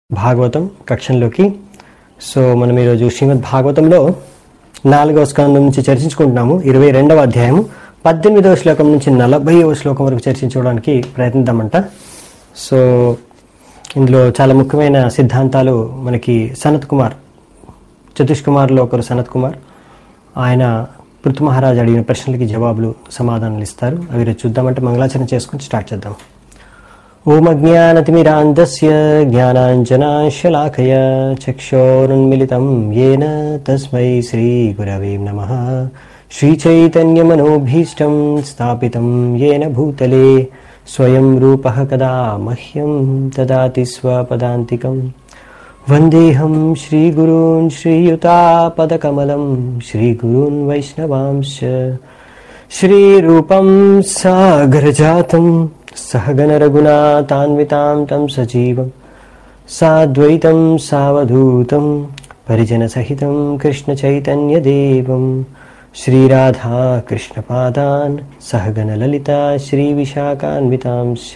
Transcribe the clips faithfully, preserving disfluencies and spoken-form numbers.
Bhagavatam కక్షంలోకి. So మనం ఈరోజు శ్రీమద్ భాగవతంలో నాలుగవ స్కందం నుంచి చర్చించుకుంటున్నాము. ఇరవై రెండవ అధ్యాయము పద్దెనిమిదవ శ్లోకం నుంచి నలభైవ శ్లోకం వరకు చర్చించుకోవడానికి ప్రయత్నిద్దామంట. సో ఇందులో చాలా ముఖ్యమైన సిద్ధాంతాలు మనకి సనత్ కుమార్, చతుష్ కుమార్లో ఒకరు సనత్ కుమార్, ఆయన పృథు మహారాజు అడిగిన ప్రశ్నలకి జవాబులు సమాధానాలు ఇస్తారు. అవి రేపు చూద్దామంటే మంగళాచరణ చేసుకుని స్టార్ట్ చేద్దాం. ఓం అజ్ఞానతిమిరాంతస్య జ్ఞానాంజనాశలాకయ చక్షోరున్మిళితం యేన తస్మై శ్రీగురవే నమః. శ్రీచైతన్యమనోభీష్టం స్థాపితం యేన భూతలే స్వయం రూపః కదా మహ్యం దదాతి స్వపదాంతికం. వందేహం శ్రీగురూన్ శ్రీయుతాపదకమలం శ్రీగురూన్ వైష్ణవాంశ్చ శ్రీరూపం సాగరజాతం సహగణ రఘునాథాన్వితాం తం సజీవం సాద్వైతం సావధూతం పరిజన సహితం కృష్ణ చైతన్య దేవం శ్రీరాధా కృష్ణపాదాన్ సహగణ లలితా శ్రీ విశాఖాన్వితాంశ్చ.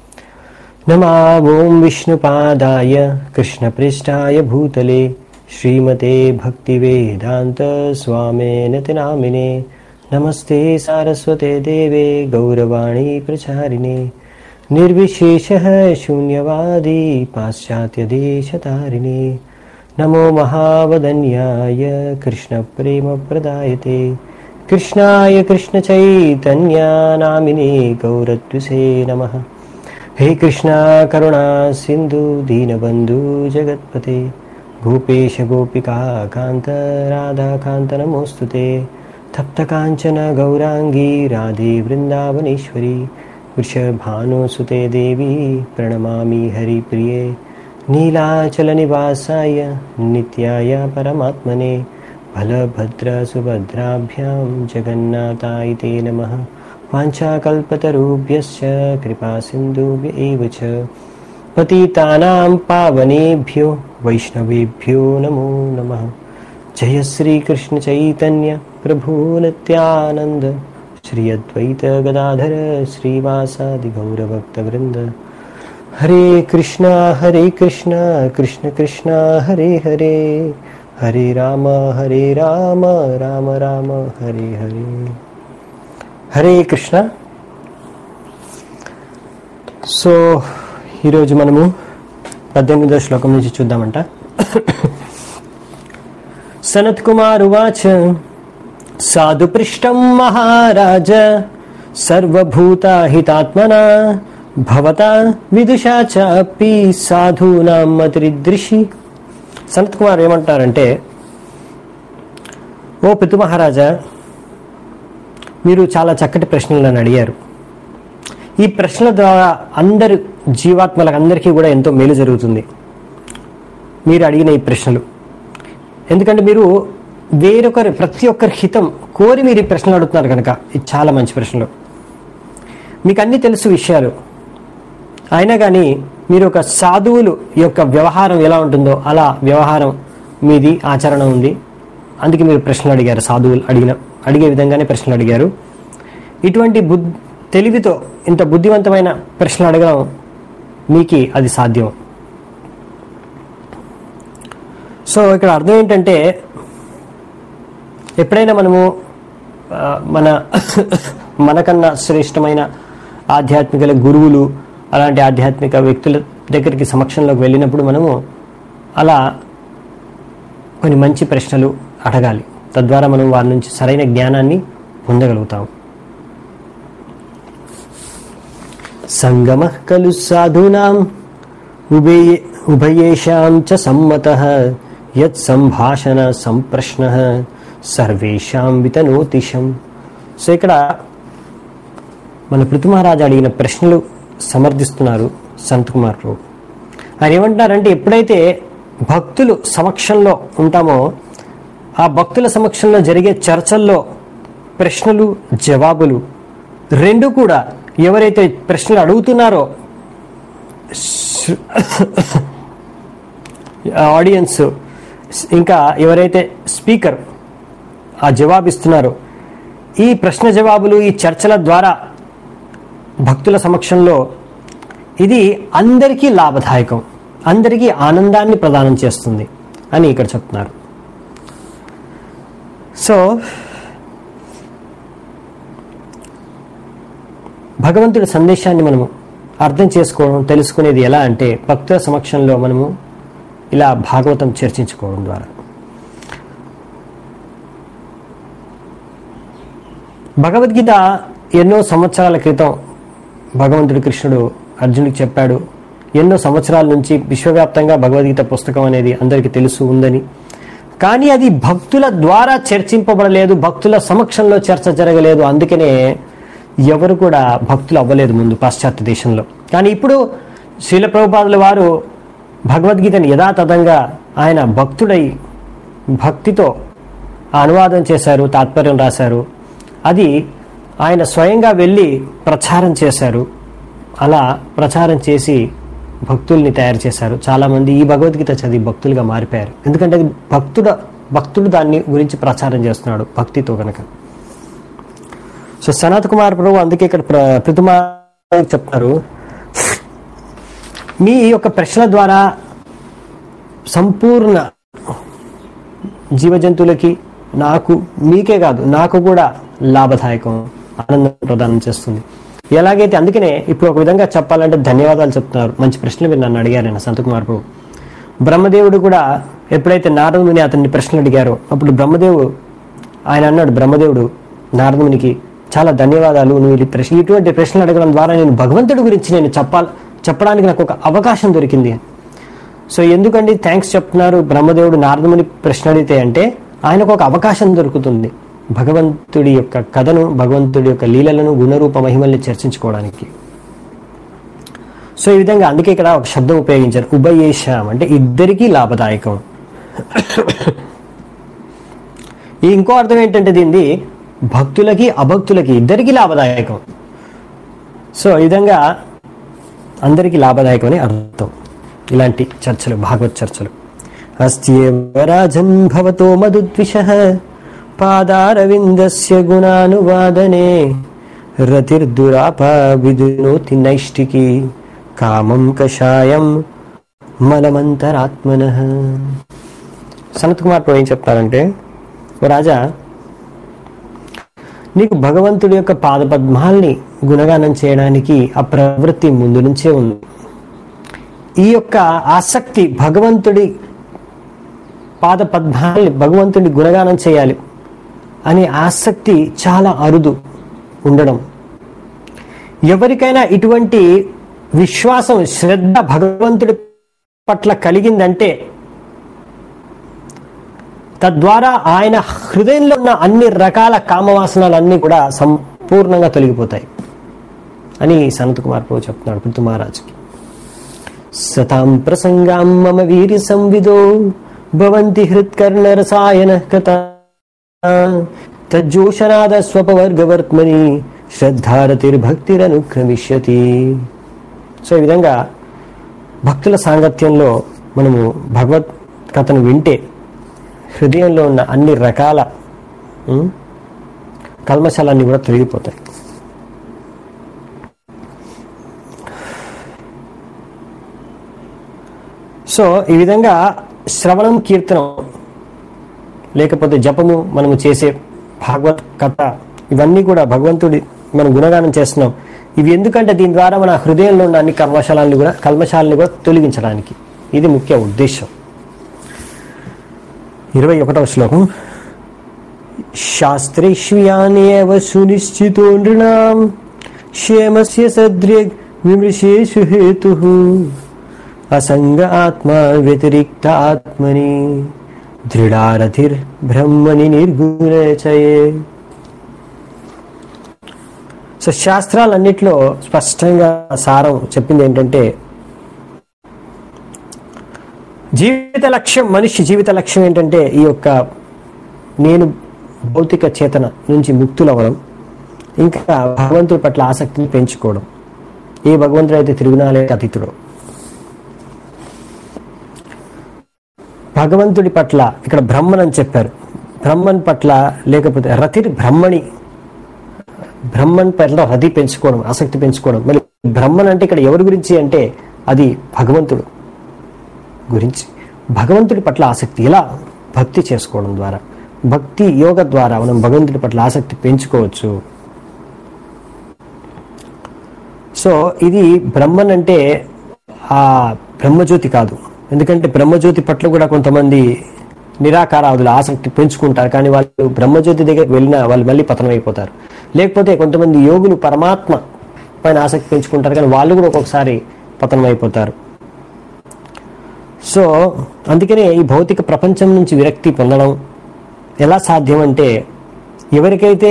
నమామోం విష్ణుపాదాయ కృష్ణప్రేష్ఠాయ భూతలే శ్రీమతే భక్తివేదాంత స్వామినేతి నామినే. నమస్తే సారస్వతే దేవే గౌరవాణి ప్రచారిణే నిర్విశేషః శూన్యవాది పాశ్చాత్యదేశతారిణే. నమో మహావదన్యాయ కృష్ణ ప్రేమ ప్రదాయతే కృష్ణాయ కృష్ణ చైతన్య నామినే గౌరత్విసే నమః. హే కృష్ణ కరుణా సింధు దీనబంధు జగత్పతే గోపేశ గోపికా కాంత రాధాకాంత నమోస్తుతే. తప్త కాంచన గౌరాంగీ రాధే వృందావనేశ్వరి వృషభానుసుతే దేవి ప్రణమామి హరిప్రియే. నీలాచల నివాసాయ నిత్యాయ పరమాత్మనే బలభద్ర సుభద్రాభ్యాం జగన్నాథాయ తే నమః. వాంఛాకల్పతరుభ్యశ్చ కృపా సింధుభ్య ఏవ చ పతితానాం పావనేభ్యో వైష్ణవేభ్యో నమో నమః. జయ శ్రీ కృష్ణ చైతన్య ప్రభు నిత్యానంద శ్రీ అద్వైత గదాధర శ్రీవాసాది గౌరభక్త వృంద. హరే కృష్ణ హరే కృష్ణ కృష్ణ కృష్ణ హరే హరే హరే రామ హరే రామ రామ రామ హరే హరే. హరే కృష్ణ. సో ఈరోజు మనము పద్దెనిమిదవ శ్లోకం నుంచి చూద్దామంట. సనత్ కుమార్ ఉవాచ సాధు పృష్టం మహారాజ సర్వభూతాహితాత్మనా భవతా విదుషా చాపి సాధూనాం మతిరిదృషి. సనత్ కుమార్ ఏమంటారంటే, ఓ పితు మహారాజా, మీరు చాలా చక్కటి ప్రశ్నలు నన్ను అడిగారు. ఈ ప్రశ్నల ద్వారా అందరు జీవాత్మలకు అందరికీ కూడా ఎంతో మేలు జరుగుతుంది మీరు అడిగిన ఈ ప్రశ్నలు. ఎందుకంటే మీరు వేరొకరి ప్రతి ఒక్కరి హితం కోరి మీరు ఈ ప్రశ్నలు అడుగుతున్నారు కనుక ఇది చాలా మంచి ప్రశ్నలు. మీకు అన్నీ తెలుసు విషయాలు, అయినా కానీ మీరు ఒక సాధువులు యొక్క వ్యవహారం ఎలా ఉంటుందో అలా వ్యవహారం మీది ఆచరణ ఉంది. అందుకే మీరు ప్రశ్నలు అడిగారు, సాధువులు అడిగిన అడిగే విధంగానే ప్రశ్నలు అడిగారు. ఇటువంటి బుద్ధి తెలివితో ఇంత బుద్ధివంతమైన ప్రశ్నలు అడగడం మీకు అది సాధ్యం. సో ఇక్కడ అర్థం ఏంటంటే, ఎప్పుడైనా మనము మన మనకన్నా శ్రేష్టమైన ఆధ్యాత్మిక గురువులు అలాంటి ఆధ్యాత్మిక వ్యక్తుల దగ్గరికి సమక్షంలోకి వెళ్ళినప్పుడు మనము అలా కొన్ని మంచి ప్రశ్నలు అడగాలి. తద్వారా మనం వారి నుంచి సరైన జ్ఞానాన్ని పొందగలుగుతాం. సంగమః ఖలు సాధూనాం ఉభయ ఉభయేషాం చ సమ్మతః యత్ సంభాషణ సంప్రశ్నః సర్వేషాం వితనోతిశం. సో ఇక్కడ మన పృథు మహారాజు అడిగిన ప్రశ్నలు సమర్థిస్తున్నారు సంత్ కుమార్ రావు. ఆయన ఏమంటున్నారంటే, ఎప్పుడైతే భక్తులు సమక్షంలో ఉంటామో ఆ భక్తుల సమక్షంలో జరిగే చర్చల్లో ప్రశ్నలు జవాబులు రెండు కూడా ఎవరైతే ప్రశ్నలు అడుగుతున్నారో ఆడియన్స్ ఇంకా ఎవరైతే స్పీకర్ ఆ జవాబిస్తున్నారో ఈ ప్రశ్న జవాబులు ఈ చర్చల ద్వారా భక్తుల సమక్షంలో ఇది అందరికీ లాభదాయకం. అందరికీ ఆనందాన్ని ప్రదానం చేస్తుంది అని ఇక్కడ చెప్తున్నారు. సో భగవంతుడి సందేశాన్ని మనము అర్థం చేసుకోవడం, తెలుసుకునేది ఎలా అంటే భక్తుల సమక్షంలో మనము ఇలా భాగవతం చర్చించుకోవడం ద్వారా. భగవద్గీత ఎన్నో సంవత్సరాల క్రితం భగవంతుడి కృష్ణుడు అర్జునుడికి చెప్పాడు. ఎన్నో సంవత్సరాల నుంచి విశ్వవ్యాప్తంగా భగవద్గీత పుస్తకం అనేది అందరికీ తెలుసు ఉందని, కానీ అది భక్తుల ద్వారా చర్చింపబడలేదు, భక్తుల సమక్షంలో చర్చ జరగలేదు. అందుకనే ఎవరు కూడా భక్తులు అవ్వలేదు ముందు పాశ్చాత్య దేశంలో. కానీ ఇప్పుడు శ్రీల ప్రభుపాదుల వారు భగవద్గీతను యథాతథంగా ఆయన భక్తుడై భక్తితో అనువాదం చేశారు, తాత్పర్యం రాశారు. అది ఆయన స్వయంగా వెళ్ళి ప్రచారం చేశారు. అలా ప్రచారం చేసి భక్తుల్ని తయారు చేశారు. చాలామంది ఈ భగవద్గీత చదివి భక్తులుగా మారిపోయారు. ఎందుకంటే అది భక్తుడ భక్తుడు దాన్ని గురించి ప్రచారం చేస్తున్నాడు భక్తితో కనుక. సో సనత్ కుమార్ ప్రభు అందుకే ఇక్కడ ప్రతిమా చెప్తారు, మీ యొక్క ప్రశ్నల ద్వారా సంపూర్ణ జీవజంతువులకి, నాకు, మీకే కాదు నాకు కూడా లాభదాయకం, ఆనందం ప్రదానం చేస్తుంది. ఎలాగైతే అందుకనే ఇప్పుడు ఒక విధంగా చెప్పాలంటే ధన్యవాదాలు చెప్తున్నారు. మంచి ప్రశ్నలు మీరు నన్ను అడిగారు ఆయన సంత్ కుమార్ ప్రభు. బ్రహ్మదేవుడు కూడా ఎప్పుడైతే నారదుని అతన్ని ప్రశ్నలు అడిగారో అప్పుడు బ్రహ్మదేవుడు ఆయన అన్నాడు, బ్రహ్మదేవుడు నారదునికి చాలా ధన్యవాదాలు, నువ్వు ప్రశ్న ఇటువంటి ప్రశ్నలు అడగడం ద్వారా నేను భగవంతుడి గురించి నేను చెప్పాలి చెప్పడానికి నాకు ఒక అవకాశం దొరికింది. సో ఎందుకండి థ్యాంక్స్ చెప్తున్నారు బ్రహ్మదేవుడు నారదుని ప్రశ్న అడిగితే అంటే ఆయనకు ఒక అవకాశం దొరుకుతుంది భగవంతుడి యొక్క కథను, భగవంతుడి యొక్క లీలలను, గుణరూప మహిమల్ని చర్చించుకోవడానికి. సో ఈ విధంగా అందుకే ఇక్కడ ఒక శబ్దం ఉపయోగించారు, ఉభయేషాం అంటే ఇద్దరికీ లాభదాయకం. ఈ ఇంకో అర్థం ఏంటంటే దీన్ని భక్తులకి అభక్తులకి ఇద్దరికీ లాభదాయకం. సో ఈ విధంగా అందరికీ లాభదాయకం అని అర్థం ఇలాంటి చర్చలు, భాగవత్ చర్చలు. అస్త్యేవ రాజన్ భవతో మధుద్విషః పాదారవిందస్య గుణానువాదనే రతిర్దురాపా విదునోతి నైష్టికి కామం కషాయం మలమంతరాత్మనః. సనత్ కుమార్ ప్రభు ఏం చెప్తారంటే, ఓ రాజా, నీకు భగవంతుడి యొక్క పాదపద్మాల్ని గుణగానం చేయడానికి ఆ ప్రవృత్తి ముందు నుంచే ఉంది. ఈ యొక్క ఆసక్తి భగవంతుడి పాదపద్మాల్ని, భగవంతుడి గుణగానం చేయాలి అనే ఆసక్తి చాలా అరుదు ఉండడం. ఎవరికైనా ఇటువంటి విశ్వాసం, శ్రద్ధ భగవంతుడి పట్ల కలిగిందంటే తద్వారా ఆయన హృదయంలో ఉన్న అన్ని రకాల కామవాసనలన్నీ కూడా సంపూర్ణంగా తొలగిపోతాయి అని సనత్ కుమార్ ప్రభు చెప్తున్నాడు పృథు మహారాజ్కి. సతాం ప్రసంగాం మమ వీరి సంవిదో భవంతి హృత్కర్ణ రసాయన కథ తజ్జోషనాద స్వపవర్గవర్త్మని శ్రద్ధారతిర్భక్తిరనుక్రమిష్యతి. సో ఈ విధంగా భక్తుల సాంగత్యంలో మనము భగవత్ కథను వింటే హృదయంలో ఉన్న అన్ని రకాల కల్మశాలన్నీ కూడా తొలగిపోతాయి. సో ఈ విధంగా శ్రవణం, కీర్తనం లేకపోతే జపము, మనము చేసే భాగవత్ కథ, ఇవన్నీ కూడా భగవంతుడి మనం గుణగానం చేస్తున్నాం. ఇవి ఎందుకంటే దీని ద్వారా మన హృదయంలో ఉన్న అన్ని కల్మశాలని కూడా కల్మశాలని కూడా తొలగించడానికి. ఇది ముఖ్య ఉద్దేశం. ఇరవై ఒకటవ శ్లోకం. శాస్త్రేష్వ్యానేవ సునిశ్చితో నృణాం క్షేమస్య సద్రిగ్ విమృశేషు హేతుః అసంగ ఆత్మా వ్యతిరిక్త ఆత్మని దృఢారథిర్ బ్రహ్మని నిర్గుణచయే. సో శాస్త్రాలన్నిట్లో స్పష్టంగా సారం చెప్పింది ఏంటంటే, జీవిత లక్ష్యం, మనిషి జీవిత లక్ష్యం ఏంటంటే ఈ యొక్క నేను భౌతిక చేతన నుంచి ముక్తులవ్వడం, ఇంకా భగవంతుడి పట్ల ఆసక్తిని పెంచుకోవడం. ఏ భగవంతుడు అయితే తిరుగునాలే అతీతుడు, భగవంతుడి పట్ల ఇక్కడ బ్రహ్మన్ అని చెప్పారు. బ్రహ్మన్ పట్ల లేకపోతే రతిర్ బ్రహ్మణి, బ్రహ్మన్ పట్ల రతి పెంచుకోవడం, ఆసక్తి పెంచుకోవడం. మళ్ళీ బ్రహ్మన్ అంటే ఇక్కడ ఎవరి గురించి అంటే అది భగవంతుడు. గురించి, భగవంతుడి పట్ల ఆసక్తి ఎలా భక్తి చేసుకోవడం ద్వారా, భక్తి యోగ ద్వారా మనం భగవంతుడి పట్ల ఆసక్తి పెంచుకోవచ్చు. సో ఇది బ్రహ్మన్ అంటే ఆ బ్రహ్మజ్యోతి కాదు. ఎందుకంటే బ్రహ్మజ్యోతి పట్ల కూడా కొంతమంది నిరాకారాదులు ఆసక్తి పెంచుకుంటారు, కానీ వాళ్ళు బ్రహ్మజ్యోతి దగ్గరికి వెళ్ళినా వాళ్ళు మళ్ళీ పతనం అయిపోతారు. లేకపోతే కొంతమంది యోగులు పరమాత్మ పైన ఆసక్తి పెంచుకుంటారు, కానీ వాళ్ళు కూడా ఒక్కొక్కసారి పతనం అయిపోతారు. సో అందుకనే ఈ భౌతిక ప్రపంచం నుంచి విరక్తి పొందడం ఎలా సాధ్యం అంటే, ఎవరికైతే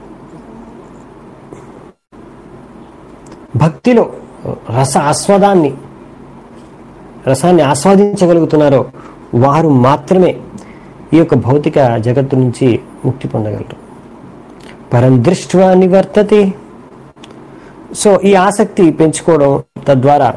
భక్తిలో రస ఆస్వాదాన్ని రసాన్ని ఆస్వాదించగలుగుతున్నారో వారు మాత్రమే ఈ యొక్క భౌతిక జగత్తు నుంచి ముక్తి పొందగలరు. పరం దృష్ట్వా నివర్తతే. సో ఈ ఆసక్తి పెంచుకోవడం తద్వారా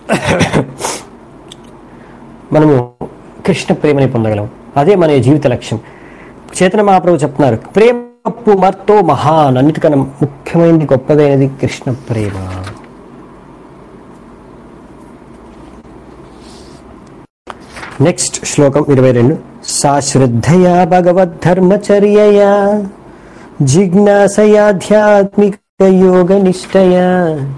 మనము కృష్ణ ప్రేమని పొందగలం. అదే మన జీవిత లక్ష్యం. చైతన్య మహాప్రభు చెప్తున్నారు, ప్రేమ మర్తో మహాన్, అన్నిటికన్నా ముఖ్యమైనది గొప్పదైనది కృష్ణ ప్రేమ. నెక్స్ట్ శ్లోకం ఇరవై రెండు. సా శ్రద్ధయా భగవద్ధర్మచర్యయా జిజ్ఞాసయాధ్యాత్మిక యోగ నిష్టయా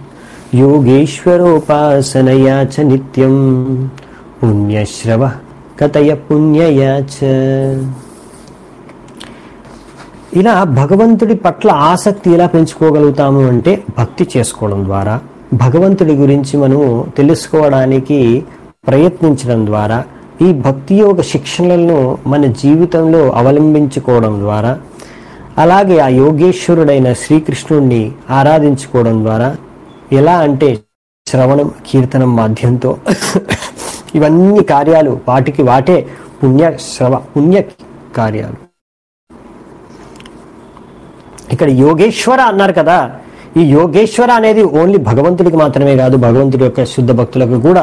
యోగేశ్వరోపాసనయా చ నిత్యం పుణ్యశ్రవ కథయ పుణ్యయా చ. ఇలా భగవంతుడి పట్ల ఆసక్తి ఎలా పెంచుకోగలుగుతాము అంటే భక్తి చేసుకోవడం ద్వారా, భగవంతుడి గురించి మనము తెలుసుకోవడానికి ప్రయత్నించడం ద్వారా, ఈ భక్తి యోగ శిక్షణలను మన జీవితంలో అవలంబించుకోవడం ద్వారా, అలాగే ఆ యోగేశ్వరుడైన శ్రీకృష్ణుడిని ఆరాధించుకోవడం ద్వారా, ఎలా అంటే శ్రవణం కీర్తనం మాధ్యంతో ఇవన్నీ కార్యాలు వాటికి వాటే పుణ్య శ్రవ పుణ్య కార్యాలు. ఇక్కడ యోగేశ్వర అన్నారు కదా, ఈ యోగేశ్వర అనేది ఓన్లీ భగవంతుడికి మాత్రమే కాదు, భగవంతుడి యొక్క శుద్ధ భక్తులకు కూడా.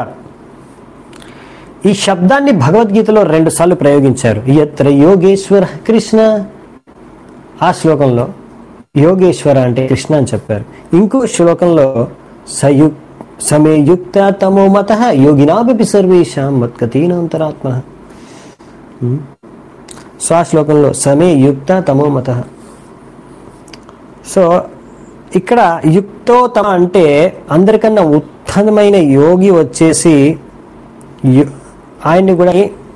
ఈ శబ్దాన్ని భగవద్గీతలో రెండు సార్లు ప్రయోగించారు. యత్ర యోగేశ్వర కృష్ణ, ఆ శ్లోకంలో యోగేశ్వర అంటే కృష్ణ అని చెప్పారు. ఇంకో శ్లోకంలో సయు సమే యుక్త తమో మత యోగినాపి సర్వేషాం మత్కతీనాంతరాత్మ. సో ఆ శ్లోకంలో సమే యుక్త తమో మత. సో ఇక్కడ యుక్తోతమ అంటే అందరికన్నా ఉత్తమమైన యోగి వచ్చేసి ఆయన్ని కూడా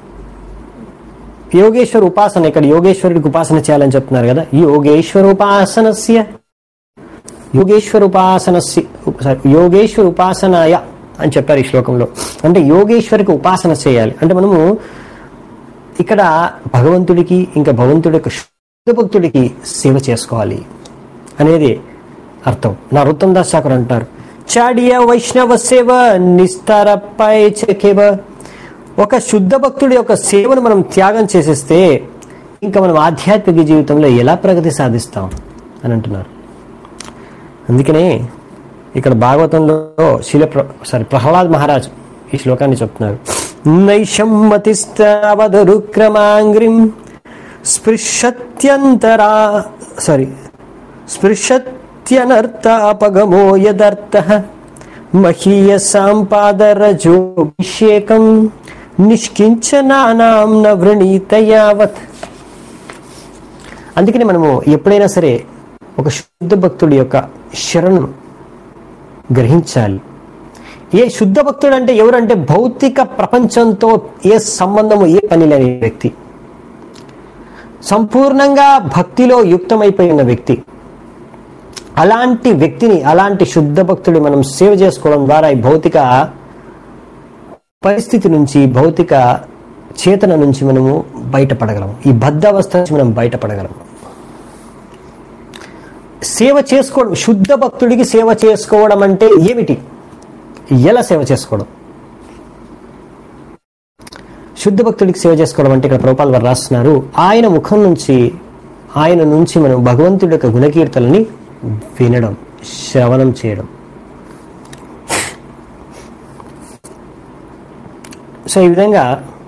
యోగేశ్వర ఉపాసన, ఇక్కడ యోగేశ్వరుడికి ఉపాసన చేయాలని చెప్తున్నారు కదా. యోగేశ్వర ఉపాసనస్య యోగేశ్వర ఉపాసనస్య సారీ యోగేశ్వర ఉపాసనాయ అని చెప్పారు ఈ శ్లోకంలో. అంటే యోగేశ్వరికి ఉపాసన చేయాలి అంటే మనము ఇక్కడ భగవంతుడికి ఇంకా భగవంతుడి యొక్క శుద్ధ భక్తుడికి సేవ చేసుకోవాలి అనేది అర్థం. నరోత్తం దాస్ ఠాకూర్ అంటారు, చాడియ వైష్ణవ సేవ నిస్తారపై చెకేవ. ఒక శుద్ధ భక్తుడి యొక్క సేవను మనం త్యాగం చేసేస్తే ఇంకా మనం ఆధ్యాత్మిక జీవితంలో ఎలా ప్రగతి సాధిస్తాం అని అంటున్నారు. అందుకనే ఇక్కడ భాగవతంలో శీల సారీ ప్రహ్లాద్ మహారాజ్ ఈ శ్లోకాన్ని చెప్తున్నారు. నైషం మతిస్తావదరుక్రమాంగ్రిం స్పృశత్యంతరా సారీ స్పృశత్యనర్థాపగమో యదర్థః మహీయ సాంపాదరజోభిషేకం నిష్కించనానాం న వృణీత యావత్. అందుకని మనము ఎప్పుడైనా సరే ఒక శుద్ధ భక్తుడి యొక్క శరణు గ్రహించాలి. ఏ శుద్ధ భక్తుడు అంటే ఎవరంటే భౌతిక ప్రపంచంతో ఏ సంబంధము ఏ పని లేని వ్యక్తి, సంపూర్ణంగా భక్తిలో యుక్తమైపోయిన వ్యక్తి. అలాంటి వ్యక్తిని, అలాంటి శుద్ధ భక్తుడి మనం సేవ చేసుకోవడం ద్వారా ఈ భౌతిక పరిస్థితి నుంచి, భౌతిక చేతన నుంచి మనము బయటపడగలం, ఈ బద్ధావస్థ నుంచి మనం బయటపడగలం. సేవ చేసుకోవడం, శుద్ధ భక్తుడికి సేవ చేసుకోవడం అంటే ఏమిటి, ఎలా సేవ చేసుకోవడం? శుద్ధ భక్తుడికి సేవ చేసుకోవడం అంటే ఇక్కడ ప్రభుపాల్ వారు రాస్తున్నారు, ఆయన ముఖం నుంచి ఆయన నుంచి మనం భగవంతుడి యొక్క గుణకీర్తనని వినడం, శ్రవణం చేయడం. సో ఈ విధంగా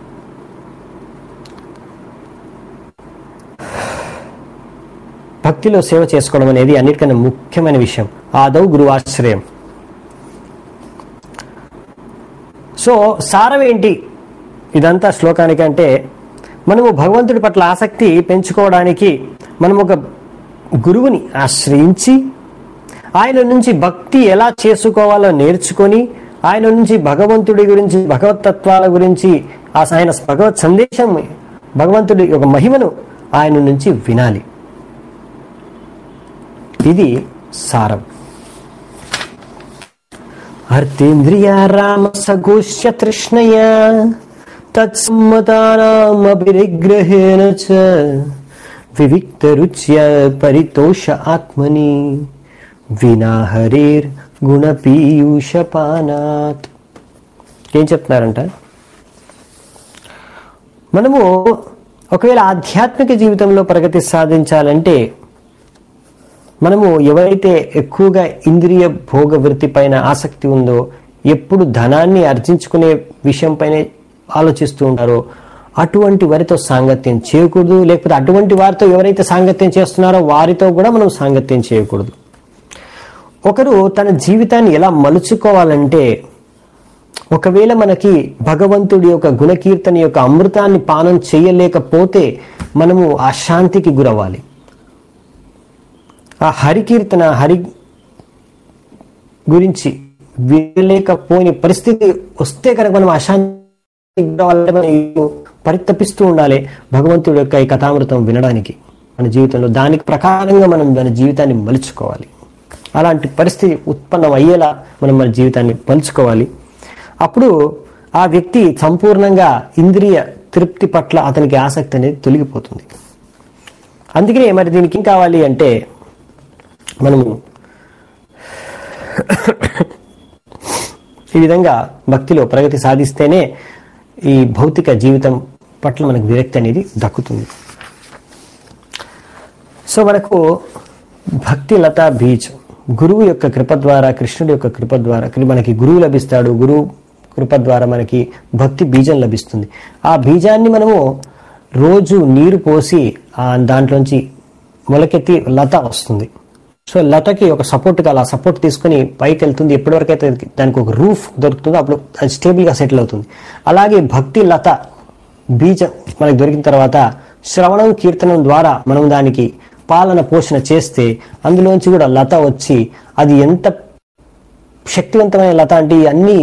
భక్తిలో సేవ చేసుకోవడం అనేది అన్నిటికన్నా ముఖ్యమైన విషయం. ఆదౌ గురువాశ్రయం. సో సారం ఏంటి ఇదంతా శ్లోకానికంటే మనము భగవంతుడి పట్ల ఆసక్తి పెంచుకోవడానికి మనం ఒక గురువుని ఆశ్రయించి ఆయన నుంచి భక్తి ఎలా చేసుకోవాలో నేర్చుకొని ఆయన నుంచి భగవంతుడి గురించి భగవతత్వాల గురించి ఆయన భగవత్ సందేశం భగవంతుడి యొక్క మహిమను ఆయన నుంచి వినాలి. ఇది సారం. అర్థేంద్రియ రామ సగోష్య తృష్ణయ తత్సమ్మతానామభినిగ్రహేణ చ వివిక్త రుచ్య పరితోష ఆత్మని వినా హరేర్ గుణ పీయూషపానాత్. ఏం చెప్తున్నారంట, మనము ఒకవేళ ఆధ్యాత్మిక జీవితంలో ప్రగతి సాధించాలంటే మనము ఎవరైతే ఎక్కువగా ఇంద్రియ భోగ వృత్తి పైన ఆసక్తి ఉందో, ఎప్పుడు ధనాన్ని ఆర్జించుకునే విషయం పైన ఆలోచిస్తూ ఉంటారో అటువంటి వారితో సాంగత్యం చేయకూడదు. లేకపోతే అటువంటి వారితో ఎవరైతే సాంగత్యం చేస్తున్నారో వారితో కూడా మనం సాంగత్యం చేయకూడదు. ఒకరు తన జీవితాన్ని ఎలా మలుచుకోవాలంటే, ఒకవేళ మనకి భగవంతుడి యొక్క గుణకీర్తన యొక్క అమృతాన్ని పానం చేయలేకపోతే మనము ఆ శాంతికి గురవ్వాలి. ఆ హరికీర్తన హరి గురించి వినలేకపోయిన పరిస్థితి వస్తే కనుక మనం అశాంతికి గురవ్వాలంటే మనం పరితపిస్తూ ఉండాలి భగవంతుడి యొక్క ఈ కథామృతం వినడానికి మన జీవితంలో. దానికి ప్రకారంగా మనం మన జీవితాన్ని మలుచుకోవాలి. అలాంటి పరిస్థితి ఉత్పన్నం అయ్యేలా మనం మన జీవితాన్ని మలుచుకోవాలి. అప్పుడు ఆ వ్యక్తి సంపూర్ణంగా ఇంద్రియ తృప్తి పట్ల అతనికి ఆసక్తి అనేది తొలగిపోతుంది. అందుకనే మరి దీనికి ఏం కావాలి అంటే, మనము ఈ విధంగా భక్తిలో ప్రగతి సాధిస్తేనే ఈ భౌతిక జీవితం పట్ల మనకు విరక్తి అనేది దక్కుతుంది. సో మనకు భక్తి లతా బీజ్ గురువు యొక్క కృప ద్వారా, కృష్ణుడి యొక్క కృప ద్వారా మనకి గురువు లభిస్తాడు. గురువు కృప ద్వారా మనకి భక్తి బీజం లభిస్తుంది. ఆ బీజాన్ని మనము రోజు నీరు పోసి ఆ దాంట్లోంచి మొలకెత్తి లత వస్తుంది. సో లతకి ఒక సపోర్ట్గా అలా సపోర్ట్ తీసుకుని పైకి వెళ్తుంది. ఎప్పటివరకు అయితే దానికి ఒక రూఫ్ దొరుకుతుందో అప్పుడు అది స్టేబుల్గా సెటిల్ అవుతుంది. అలాగే భక్తి లత బీజం మనకి దొరికిన తర్వాత శ్రవణం కీర్తనం ద్వారా మనం దానికి పాలన పోషణ చేస్తే అందులోంచి కూడా లత వచ్చి అది ఎంత శక్తివంతమైన లత అంటే అన్ని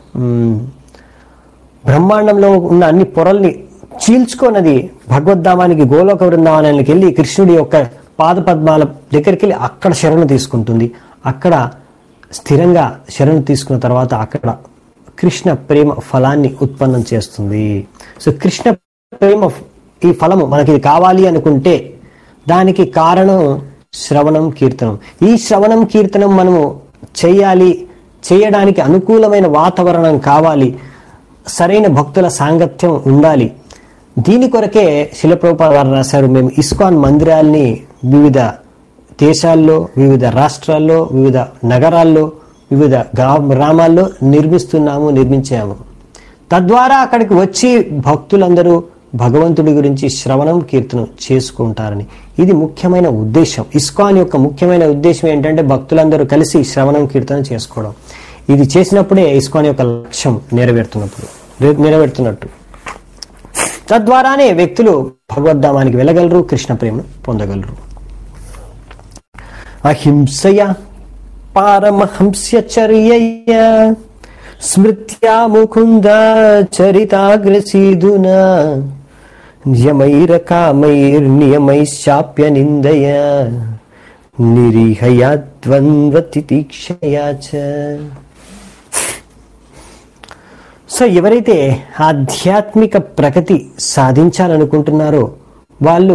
బ్రహ్మాండంలో ఉన్న అన్ని పొరల్ని చీల్చుకోనది భగవద్ధామానికి గోలోక బృందావనానికి వెళ్ళి కృష్ణుడి యొక్క పాద పద్మాల దగ్గరికి వెళ్ళి అక్కడ శరణు తీసుకుంటుంది. అక్కడ స్థిరంగా శరణు తీసుకున్న తర్వాత అక్కడ కృష్ణ ప్రేమ ఫలాన్ని ఉత్పన్నం చేస్తుంది. సో కృష్ణ ప్రేమ ఈ ఫలము మనకి కావాలి అనుకుంటే దానికి కారణం శ్రవణం కీర్తనం. ఈ శ్రవణం కీర్తనం మనము చేయాలి, చేయడానికి అనుకూలమైన వాతావరణం కావాలి, సరైన భక్తుల సాంగత్యం ఉండాలి. దీని కొరకే శిల ప్రభుపాద వారు రాశారు, మేము ఇస్కాన్ మందిరాల్ని వివిధ దేశాల్లో, వివిధ రాష్ట్రాల్లో, వివిధ నగరాల్లో, వివిధ గ్రామాల్లో నిర్మిస్తున్నాము, నిర్మించాము. తద్వారా అక్కడికి వచ్చి భక్తులందరూ భగవంతుడి గురించి శ్రవణం కీర్తనం చేసుకుంటారని. ఇది ముఖ్యమైన ఉద్దేశం. ఇస్కాన్ యొక్క ముఖ్యమైన ఉద్దేశం ఏంటంటే భక్తులందరూ కలిసి శ్రవణం కీర్తనం చేసుకోవడం. ఇది చేసినప్పుడే ఇస్కాన్ యొక్క లక్ష్యం నెరవేరుతున్నప్పుడు నెరవేరుతున్నట్టు తద్వారానే వ్యక్తులు భగవద్ధామానికి వెళ్ళగలరు, కృష్ణ ప్రేమను పొందగలరు. అహింసయ పారమహంస్య చర్యయ స్మృత్యా ముకుంద చరితాగ్రసీదున నియమైర కామైర్ నియమైశ్చాప్య నిందయ నిరీహయా ద్వంద్వ తితిక్షయా చ. సో ఎవరైతే ఆధ్యాత్మిక ప్రగతి సాధించాలనుకుంటున్నారో వాళ్ళు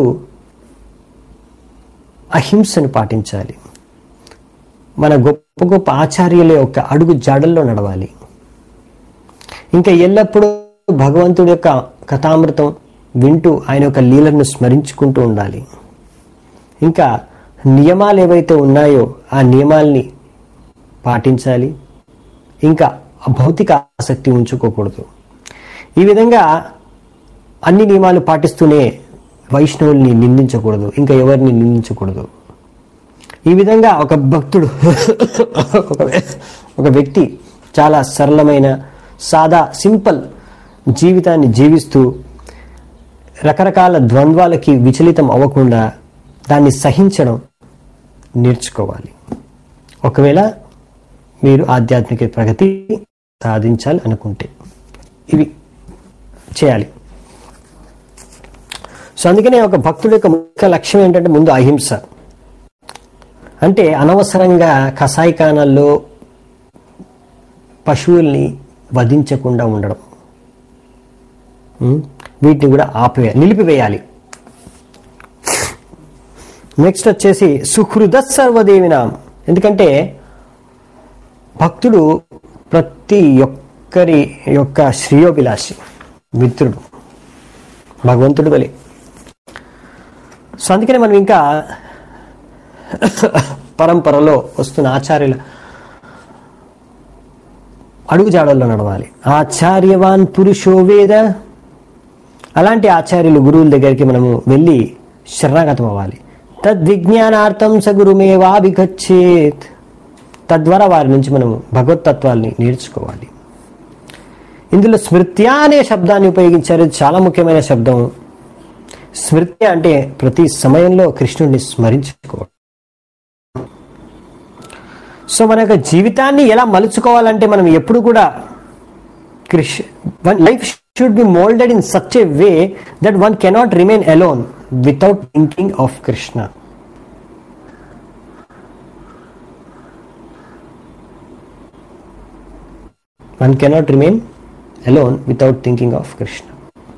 అహింసను పాటించాలి. మన గొప్ప గొప్ప ఆచార్యుల యొక్క అడుగు జాడల్లో నడవాలి. ఇంకా ఎల్లప్పుడూ భగవంతుడి యొక్క కథామృతం వింటూ ఆయన యొక్క లీలను స్మరించుకుంటూ ఉండాలి. ఇంకా నియమాలు ఏవైతే ఉన్నాయో ఆ నియమాల్ని పాటించాలి. ఇంకా భౌతిక ఆసక్తి ఉంచుకోకూడదు. ఈ విధంగా అన్ని నియమాలు పాటిస్తూనే వైష్ణవుల్ని నిందించకూడదు, ఇంకా ఎవరిని నిందించకూడదు. ఈ విధంగా ఒక భక్తుడు ఒక వ్యక్తి చాలా సరళమైన సాదా సింపుల్ జీవితాన్ని జీవిస్తూ రకరకాల ద్వంద్వాలకి విచలితం అవ్వకుండా దాన్ని సహించడం నేర్చుకోవాలి. ఒకవేళ మీరు ఆధ్యాత్మిక ప్రగతి సాధించాలి అనుకుంటే ఇవి చేయాలి. సో అందుకనే ఒక భక్తుడి యొక్క ముఖ్య లక్ష్యం ఏంటంటే ముందు అహింస, అంటే అనవసరంగా కసాయిఖానాల్లో పశువుల్ని వధించకుండా ఉండడం, వీటిని కూడా ఆపివే నిలిపివేయాలి. నెక్స్ట్ వచ్చేసి సుహృద సర్వదేవినాం, ఎందుకంటే భక్తుడు ప్రతి ఒక్కరి యొక్క శ్రేయోభిలాషి, మిత్రుడు, భగవంతుడు వలె. సో అందుకనే మనం ఇంకా పరంపరలో వస్తున్న ఆచార్యుల అడుగుజాడల్లో నడవాలి. ఆచార్యవాన్ పురుషో వేద, అలాంటి ఆచార్యులు గురువుల దగ్గరికి మనము వెళ్ళి శరణాగతం అవ్వాలి. తద్విజ్ఞానార్థం స గురుమేవాభిగచ్చేత్, తద్వారా వారి నుంచి మనము భగవత్తత్వాల్ని నేర్చుకోవాలి. ఇందులో స్మృత్య అనే శబ్దాన్ని ఉపయోగించారు, చాలా ముఖ్యమైన శబ్దం. స్మృత్య అంటే ప్రతి సమయంలో కృష్ణుడిని స్మరించుకోవడం. సో మన యొక్క జీవితాన్ని ఎలా మలుచుకోవాలంటే మనం ఎప్పుడు కూడా Krishna life should be moulded in such a way that one cannot remain alone without thinking of Krishna. One cannot remain alone without thinking of Krishna.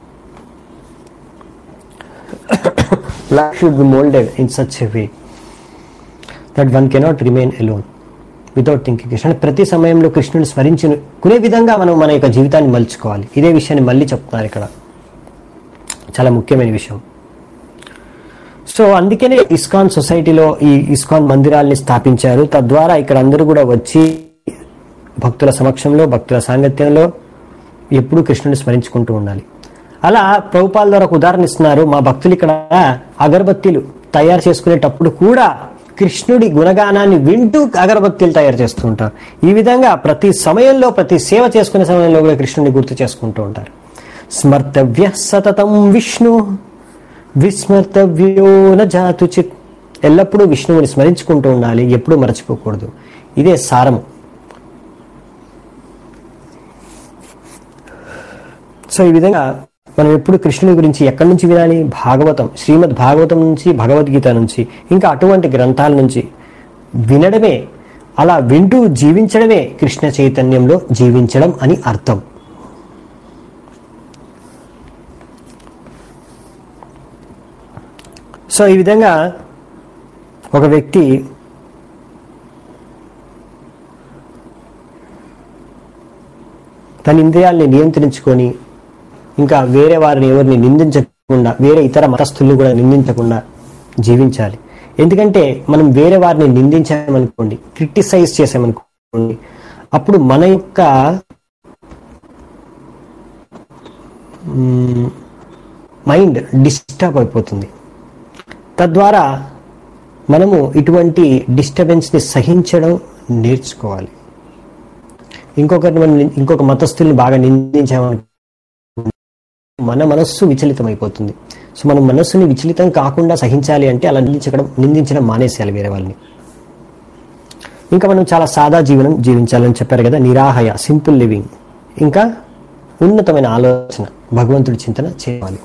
Life should be molded in such a way that one cannot remain alone without thinking Krishna. ప్రతి సమయంలో కృష్ణుని స్మరించుకునే విధంగా మనం మన యొక్క జీవితాన్ని మలుచుకోవాలి. ఇదే విషయాన్ని మళ్ళీ చెప్తున్నారు ఇక్కడ, చాలా ముఖ్యమైన విషయం. సో అందుకనే ఇస్కాన్ సొసైటీలో ఈ ఇస్కాన్ మందిరాల్ని స్థాపించారు. తద్వారా ఇక్కడ అందరూ కూడా వచ్చి భక్తుల సమక్షంలో, భక్తుల సాంగత్యంలో ఎప్పుడు కృష్ణుని స్మరించుకుంటూ ఉండాలి. అలా ప్రభుపాల ద్వారా ఒక ఉదాహరణ ఇస్తున్నారు. మా భక్తులు ఇక్కడ అగరబత్తీలు తయారు చేసుకునేటప్పుడు కూడా కృష్ణుడి గుణగానాన్ని వింటూ అగరబత్తీలు తయారు చేస్తూ ఉంటారు. ఈ విధంగా ప్రతి సమయంలో, ప్రతి సేవ చేసుకునే సమయంలో కూడా కృష్ణుడిని గుర్తు చేసుకుంటూ ఉంటారు. స్మర్తవ్య సతతం విష్ణు విస్మర్తవ్యో న జాతు చిత్, ఎల్లప్పుడూ విష్ణువుని స్మరించుకుంటూ ఉండాలి, ఎప్పుడూ మరచిపోకూడదు. ఇదే సారము. సో ఈ విధంగా మనం ఎప్పుడు కృష్ణుని గురించి ఎక్కడి నుంచి వినాలి? భాగవతం, శ్రీమద్ భాగవతం నుంచి, భగవద్గీత నుంచి, ఇంకా అటువంటి గ్రంథాల నుంచి వినడమే, అలా వింటూ జీవించడమే కృష్ణ చైతన్యంలో జీవించడం అని అర్థం. సో ఈ విధంగా ఒక వ్యక్తి తన ఇంద్రియాల్ని నియంత్రించుకొని ఇంకా వేరే వారిని ఎవరిని నిందించకుండా, వేరే ఇతర మతస్థుల్ని కూడా నిందించకుండా జీవించాలి. ఎందుకంటే మనం వేరే వారిని నిందించామనుకోండి, క్రిటిసైజ్ చేసామనుకోండి, అప్పుడు మన యొక్క మైండ్ డిస్టర్బ్ అయిపోతుంది. తద్వారా మనము ఇటువంటి డిస్టర్బెన్స్ని సహించడం నేర్చుకోవాలి. ఇంకొకరిని మనం ఇంకొక మతస్థుల్ని బాగా నిందించామని మన మనస్సు విచలితం అయిపోతుంది. సో మనం మనస్సుని విచలితం కాకుండా సహించాలి అంటే అలా నిందించడం నిందించడం మానేసేయాలి వేరే వాళ్ళని. ఇంకా మనం చాలా సాదా జీవనం జీవించాలని చెప్పారు కదా, నిరాహయ, సింపుల్ లివింగ్, ఇంకా ఉన్నతమైన ఆలోచన, భగవంతుడి చింతన చేయాలి.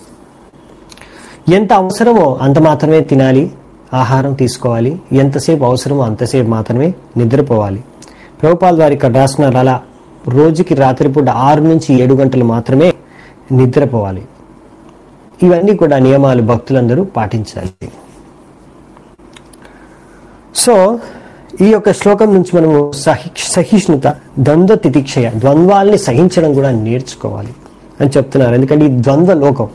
ఎంత అవసరమో అంత మాత్రమే తినాలి, ఆహారం తీసుకోవాలి, ఎంతసేపు అవసరమో అంతసేపు మాత్రమే నిద్రపోవాలి. ప్రభుపాల్ వారి ఇక్కడ రాస్తున్నారు, అలా రోజుకి రాత్రిపూట ఆరు నుంచి ఏడు గంటలు మాత్రమే నిద్రపోవాలి. ఇవన్నీ కూడా నియమాలు భక్తులందరూ పాటించాలి. సో ఈ యొక్క శ్లోకం నుంచి మనము సహి సహిష్ణుత, ద్వంద్వ తితిక్షయ, ద్వంద్వాల్ని సహించడం కూడా నేర్చుకోవాలి అని చెప్తున్నారు. ఎందుకంటే ఈ ద్వంద్వ లోకం.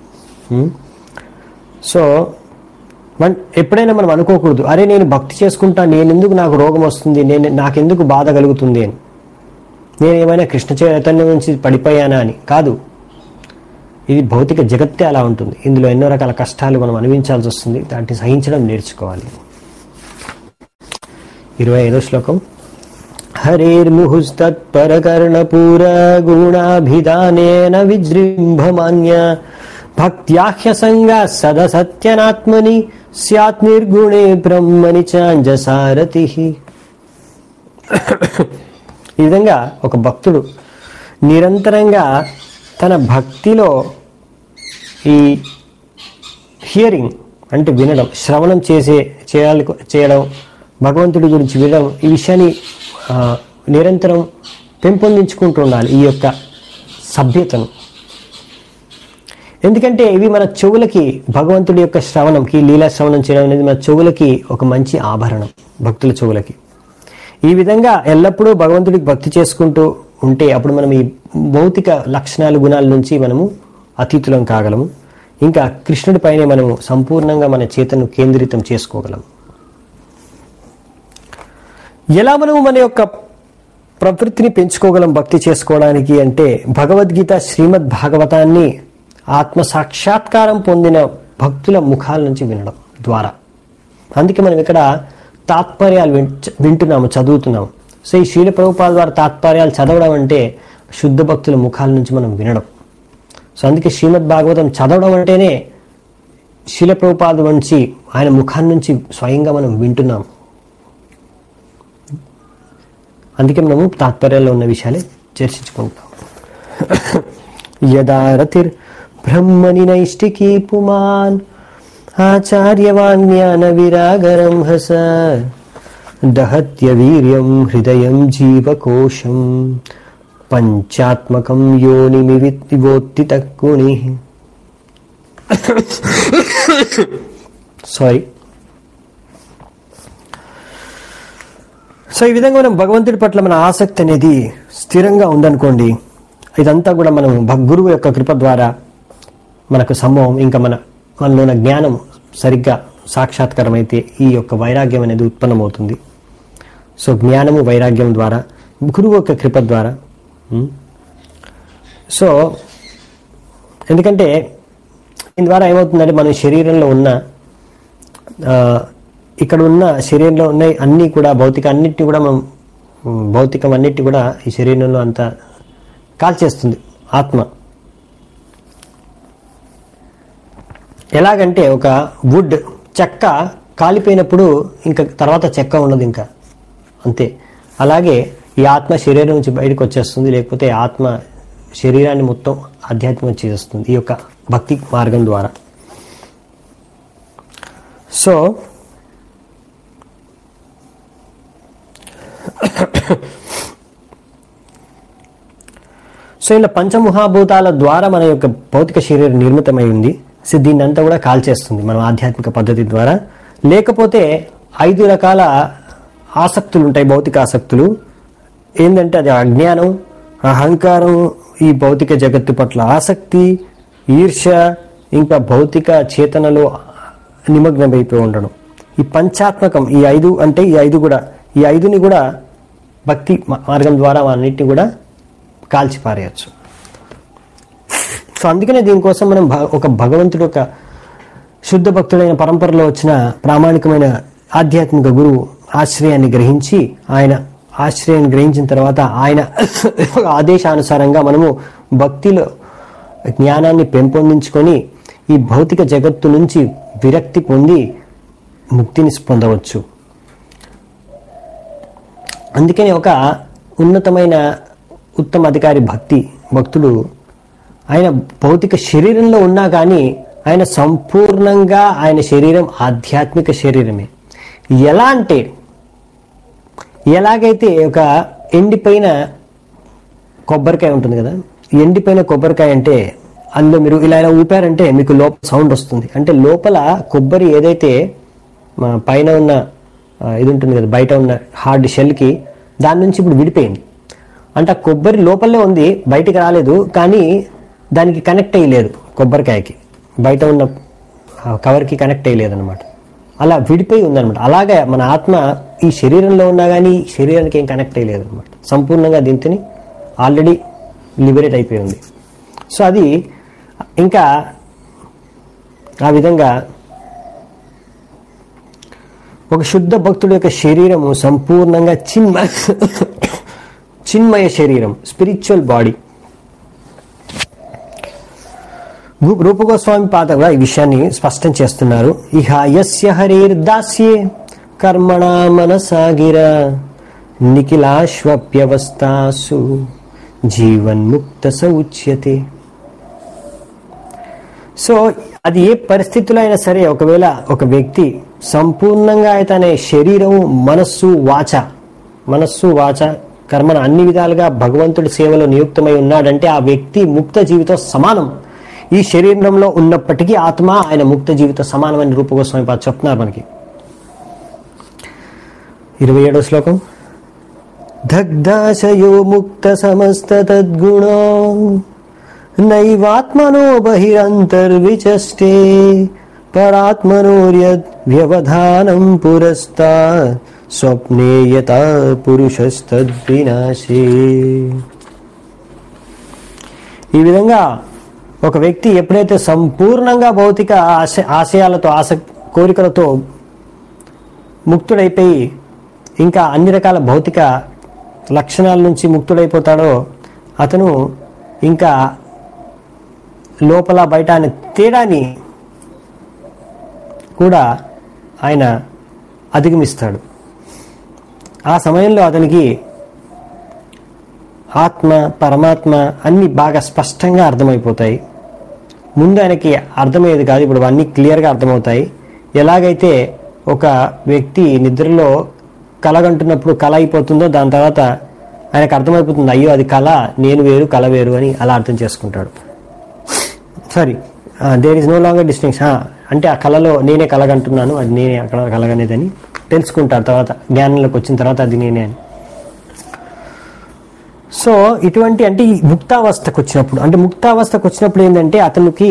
సో మన ఎప్పుడైనా మనం అనుకోకూడదు, అరే నేను భక్తి చేసుకుంటా, నేను ఎందుకు నాకు రోగం వస్తుంది, నేను నాకెందుకు బాధ కలుగుతుంది అని, నేను ఏమైనా కృష్ణ చైతన్యం నుంచి పడిపోయానా అని. కాదు, ఇది భౌతిక జగత్తే అలా ఉంటుంది. ఇందులో ఎన్నో రకాల కష్టాలు మనం అనుభవించాల్సి వస్తుంది. దాన్ని సహించడం నేర్చుకోవాలి. ఇరవై ఐదో శ్లోకం. హరేర్ముహుస్తత్పరకర్ణపూర గుణాభిధానేన విజృంభమాన్య భక్త్యాహ్య సంగా సదసత్యనాత్మని స్యాత్ నిర్గుణే బ్రహ్మని చాంజసారథి. ఈ విధంగా ఒక భక్తుడు నిరంతరంగా తన భక్తిలో ఈ హియరింగ్ అంటే వినడం, శ్రవణం చేసే చేయాలి చేయడం, భగవంతుడి గురించి వినడం, ఈ విషయాన్ని నిరంతరం పెంపొందించుకుంటూ ఉండాలి ఈ యొక్క సభ్యతను. ఎందుకంటే ఇవి మన చెవులకి, భగవంతుడి యొక్క శ్రవణంకి, లీలా శ్రవణం చేయడం అనేది మన చెవులకి ఒక మంచి ఆభరణం, భక్తుల చెవులకి. ఈ విధంగా ఎల్లప్పుడూ భగవంతుడికి భక్తి చేసుకుంటూ ఉంటే అప్పుడు మనం ఈ భౌతిక లక్షణాలు, గుణాల నుంచి మనము అతీతులం కాగలము. ఇంకా కృష్ణుడి పైనే మనము సంపూర్ణంగా మన చేతను కేంద్రితం చేసుకోగలం. ఎలా మనము మన యొక్క ప్రవృత్తిని పెంచుకోగలం భక్తి చేసుకోవడానికి అంటే భగవద్గీత, శ్రీమద్ భాగవతాన్ని ఆత్మ సాక్షాత్కారం పొందిన భక్తుల ముఖాల నుంచి వినడం ద్వారా. అందుకే మనం ఇక్కడ తాత్పర్యాలు వింటున్నాము, చదువుతున్నాము. సో ఈ శ్రీల ప్రభుపాద ద్వారా తాత్పర్యాలు చదవడం అంటే శుద్ధ భక్తుల ముఖాల నుంచి మనం వినడం. సో అందుకే శ్రీమద్ భాగవతం చదవడం అంటేనే శ్రీల ప్రభుపాద నుంచి, ఆయన ముఖాన్ని నుంచి స్వయంగా మనం వింటున్నాం. అందుకే మనము తాత్పర్యాల్లో ఉన్న విషయాలే చర్చించుకుంటాం. యదా రతిర్ బ్రహ్మణి నైష్టికీ పుమాన్ ఆచార్యవాన్ జ్ఞాన విరాగరం హస దహత్య వీర్యం హృదయం జీవకోశం పంచాత్మకం యోనిమి వివోత్తి తక్కుని. సారీ. సో ఈ విధంగా మనం భగవంతుడి పట్ల మన ఆసక్తి అనేది స్థిరంగా ఉందనుకోండి, ఇదంతా కూడా మనం గురువు యొక్క కృప ద్వారా మనకు సంభవం. ఇంకా మన మనలో ఉన్న జ్ఞానం సరిగ్గా సాక్షాత్కారం అయితే ఈ యొక్క వైరాగ్యం అనేది ఉత్పన్నమవుతుంది. సో జ్ఞానము వైరాగ్యం ద్వారా, గురువు యొక్క కృప ద్వారా. సో ఎందుకంటే దీని ద్వారా ఏమవుతుందంటే మన శరీరంలో ఉన్న ఇక్కడ ఉన్న శరీరంలో ఉన్న అన్నీ కూడా భౌతిక అన్నిటిని కూడా మనం భౌతికం అన్నిటి కూడా ఈ శరీరంలో అంతా కాల్చేస్తుంది ఆత్మ. ఎలాగంటే ఒక వుడ్ చెక్క కాలిపోయినప్పుడు ఇంకా తర్వాత చెక్క ఉండదు ఇంకా, అంతే. అలాగే ఈ ఆత్మ శరీరం నుంచి బయటకు వచ్చేస్తుంది, లేకపోతే ఆత్మ శరీరాన్ని మొత్తం ఆధ్యాత్మికం చేసేస్తుంది ఈ యొక్క భక్తి మార్గం ద్వారా. సో సో ఇలా పంచమహాభూతాల ద్వారా మన యొక్క భౌతిక శరీరం నిర్మితమై ఉంది. సో దీన్ని అంతా కూడా కాల్చేస్తుంది మనం ఆధ్యాత్మిక పద్ధతి ద్వారా. లేకపోతే ఐదు రకాల ఆసక్తులు ఉంటాయి, భౌతిక ఆసక్తులు. ఏంటంటే అది అజ్ఞానం, అహంకారం, ఈ భౌతిక జగత్తు పట్ల ఆసక్తి, ఈర్ష్య, ఇంకా భౌతిక చేతనలో నిమగ్నమైపోయి ఉండడం. ఈ పంచాత్మకం, ఈ ఐదు అంటే ఈ ఐదు కూడా ఈ ఐదుని కూడా భక్తి మార్గం ద్వారా అన్నిటిని కూడా కాల్చిపారేయచ్చు. సో అందుకనే దీనికోసం మనం ఒక భగవంతుడు, ఒక శుద్ధ భక్తుడైన పరంపరలో వచ్చిన ప్రామాణికమైన ఆధ్యాత్మిక గురువు ఆశ్రయాన్ని గ్రహించి, ఆయన ఆశ్రయాన్ని గ్రహించిన తర్వాత ఆయన ఆదేశానుసారంగా మనము భక్తిలో జ్ఞానాన్ని పెంపొందించుకొని ఈ భౌతిక జగత్తు నుంచి విరక్తి పొంది ముక్తిని పొందవచ్చు. అందుకని ఒక ఉన్నతమైన ఉత్తమ అధికారి భక్తి భక్తుడు ఆయన భౌతిక శరీరంలో ఉన్నా కానీ ఆయన సంపూర్ణంగా ఆయన శరీరం ఆధ్యాత్మిక శరీరమే. ఎలా అంటే ఎలాగైతే ఒక ఎండిపోయిన కొబ్బరికాయ ఉంటుంది కదా, ఎండిపోయిన కొబ్బరికాయ అంటే అందులో మీరు ఇలా ఇలా ఊపారంటే మీకు లోపల సౌండ్ వస్తుంది. అంటే లోపల కొబ్బరి ఏదైతే పైన ఉన్న ఇది ఉంటుంది కదా, బయట ఉన్న హార్డ్ షెల్కి, దాని నుంచి ఇప్పుడు విడిపోయింది. అంటే ఆ కొబ్బరి లోపలనే ఉంది, బయటికి రాలేదు, కానీ దానికి కనెక్ట్ అయ్యలేదు, కొబ్బరికాయకి బయట ఉన్న కవర్కి కనెక్ట్ అయ్యలేదు అనమాట. అలా విడిపోయి ఉందనమాట. అలాగే మన ఆత్మ ఈ శరీరంలో ఉన్నా కానీ శరీరానికి ఏం కనెక్ట్ అయ్యలేదు అనమాట. సంపూర్ణంగా దీంతో ఆల్రెడీ లిబరేట్ అయిపోయి ఉంది. సో అది ఇంకా ఆ విధంగా ఒక శుద్ధ భక్తుడి యొక్క శరీరము సంపూర్ణంగా చిన్మయ చిన్మయ శరీరం, స్పిరిచువల్ బాడీ. రూప గోస్వామి పాద కూడా ఈ విషయాన్ని స్పష్టం చేస్తున్నారు. ఇహ యస్య హరిర్దాస్యే కర్మణా మనసాగిర నిఖిలాశ్వప్యవస్థాసు జీవన్ముక్త స ఉచ్యతే. సో అది ఏ పరిస్థితుల్లో అయినా సరే, ఒకవేళ ఒక వ్యక్తి సంపూర్ణంగా తన శరీరం, మనస్సు, వాచ మనస్సు వాచ కర్మణ అన్ని విధాలుగా భగవంతుడి సేవలో నియుక్తమై ఉన్నాడంటే ఆ వ్యక్తి ముక్త జీవితం సమానం. ఈ శరీరంలో ఉన్నప్పటికీ ఆత్మ ఆయన ముక్త జీవిత సమానమని రూప గోస్వామి పాద చెప్తున్నారు మనకి. ఇరవై ఏడో శ్లోకం. దగ్ధాశయో ముక్త సమస్త తద్గుణో నైవాత్మనో బహిరంతర్విచష్టే పరాత్మనోర్యద్ వ్యవధానం పురస్తాత్ స్వప్నే యథా పురుషస్తద్వినాశే. ఈ విధంగా ఒక వ్యక్తి ఎప్పుడైతే సంపూర్ణంగా భౌతిక ఆశ ఆశయాలతో ఆశ కోరికలతో ముక్తుడైపోయి ఇంకా అన్ని రకాల భౌతిక లక్షణాల నుంచి ముక్తుడైపోతాడో అతను ఇంకా లోపల బయట అనే తేడాని కూడా ఆయన అధిగమిస్తాడు. ఆ సమయంలో అతనికి ఆత్మ, పరమాత్మ అన్ని బాగా స్పష్టంగా అర్థమైపోతాయి. ముందు ఆయనకి అర్థమయ్యేది కాదు, ఇప్పుడు అన్నీ క్లియర్గా అర్థమవుతాయి. ఎలాగైతే ఒక వ్యక్తి నిద్రలో కలగంటున్నప్పుడు కళ అయిపోతుందో దాని తర్వాత ఆయనకు అర్థమైపోతుంది, అయ్యో అది కళ, నేను వేరు కళ వేరు అని అలా అర్థం చేసుకుంటాడు. Sorry, there is no longer distinction, అంటే ఆ కళలో నేనే కలగంటున్నాను, అది నేనే అక్కడ కలగనేదని తెలుసుకుంటాడు. తర్వాత జ్ఞానంలోకి వచ్చిన తర్వాత అది నేనే అని. సో ఇటువంటి అంటే ఈ ముక్తావస్థకు వచ్చినప్పుడు, అంటే ముక్తావస్థకు వచ్చినప్పుడు ఏంటంటే అతనికి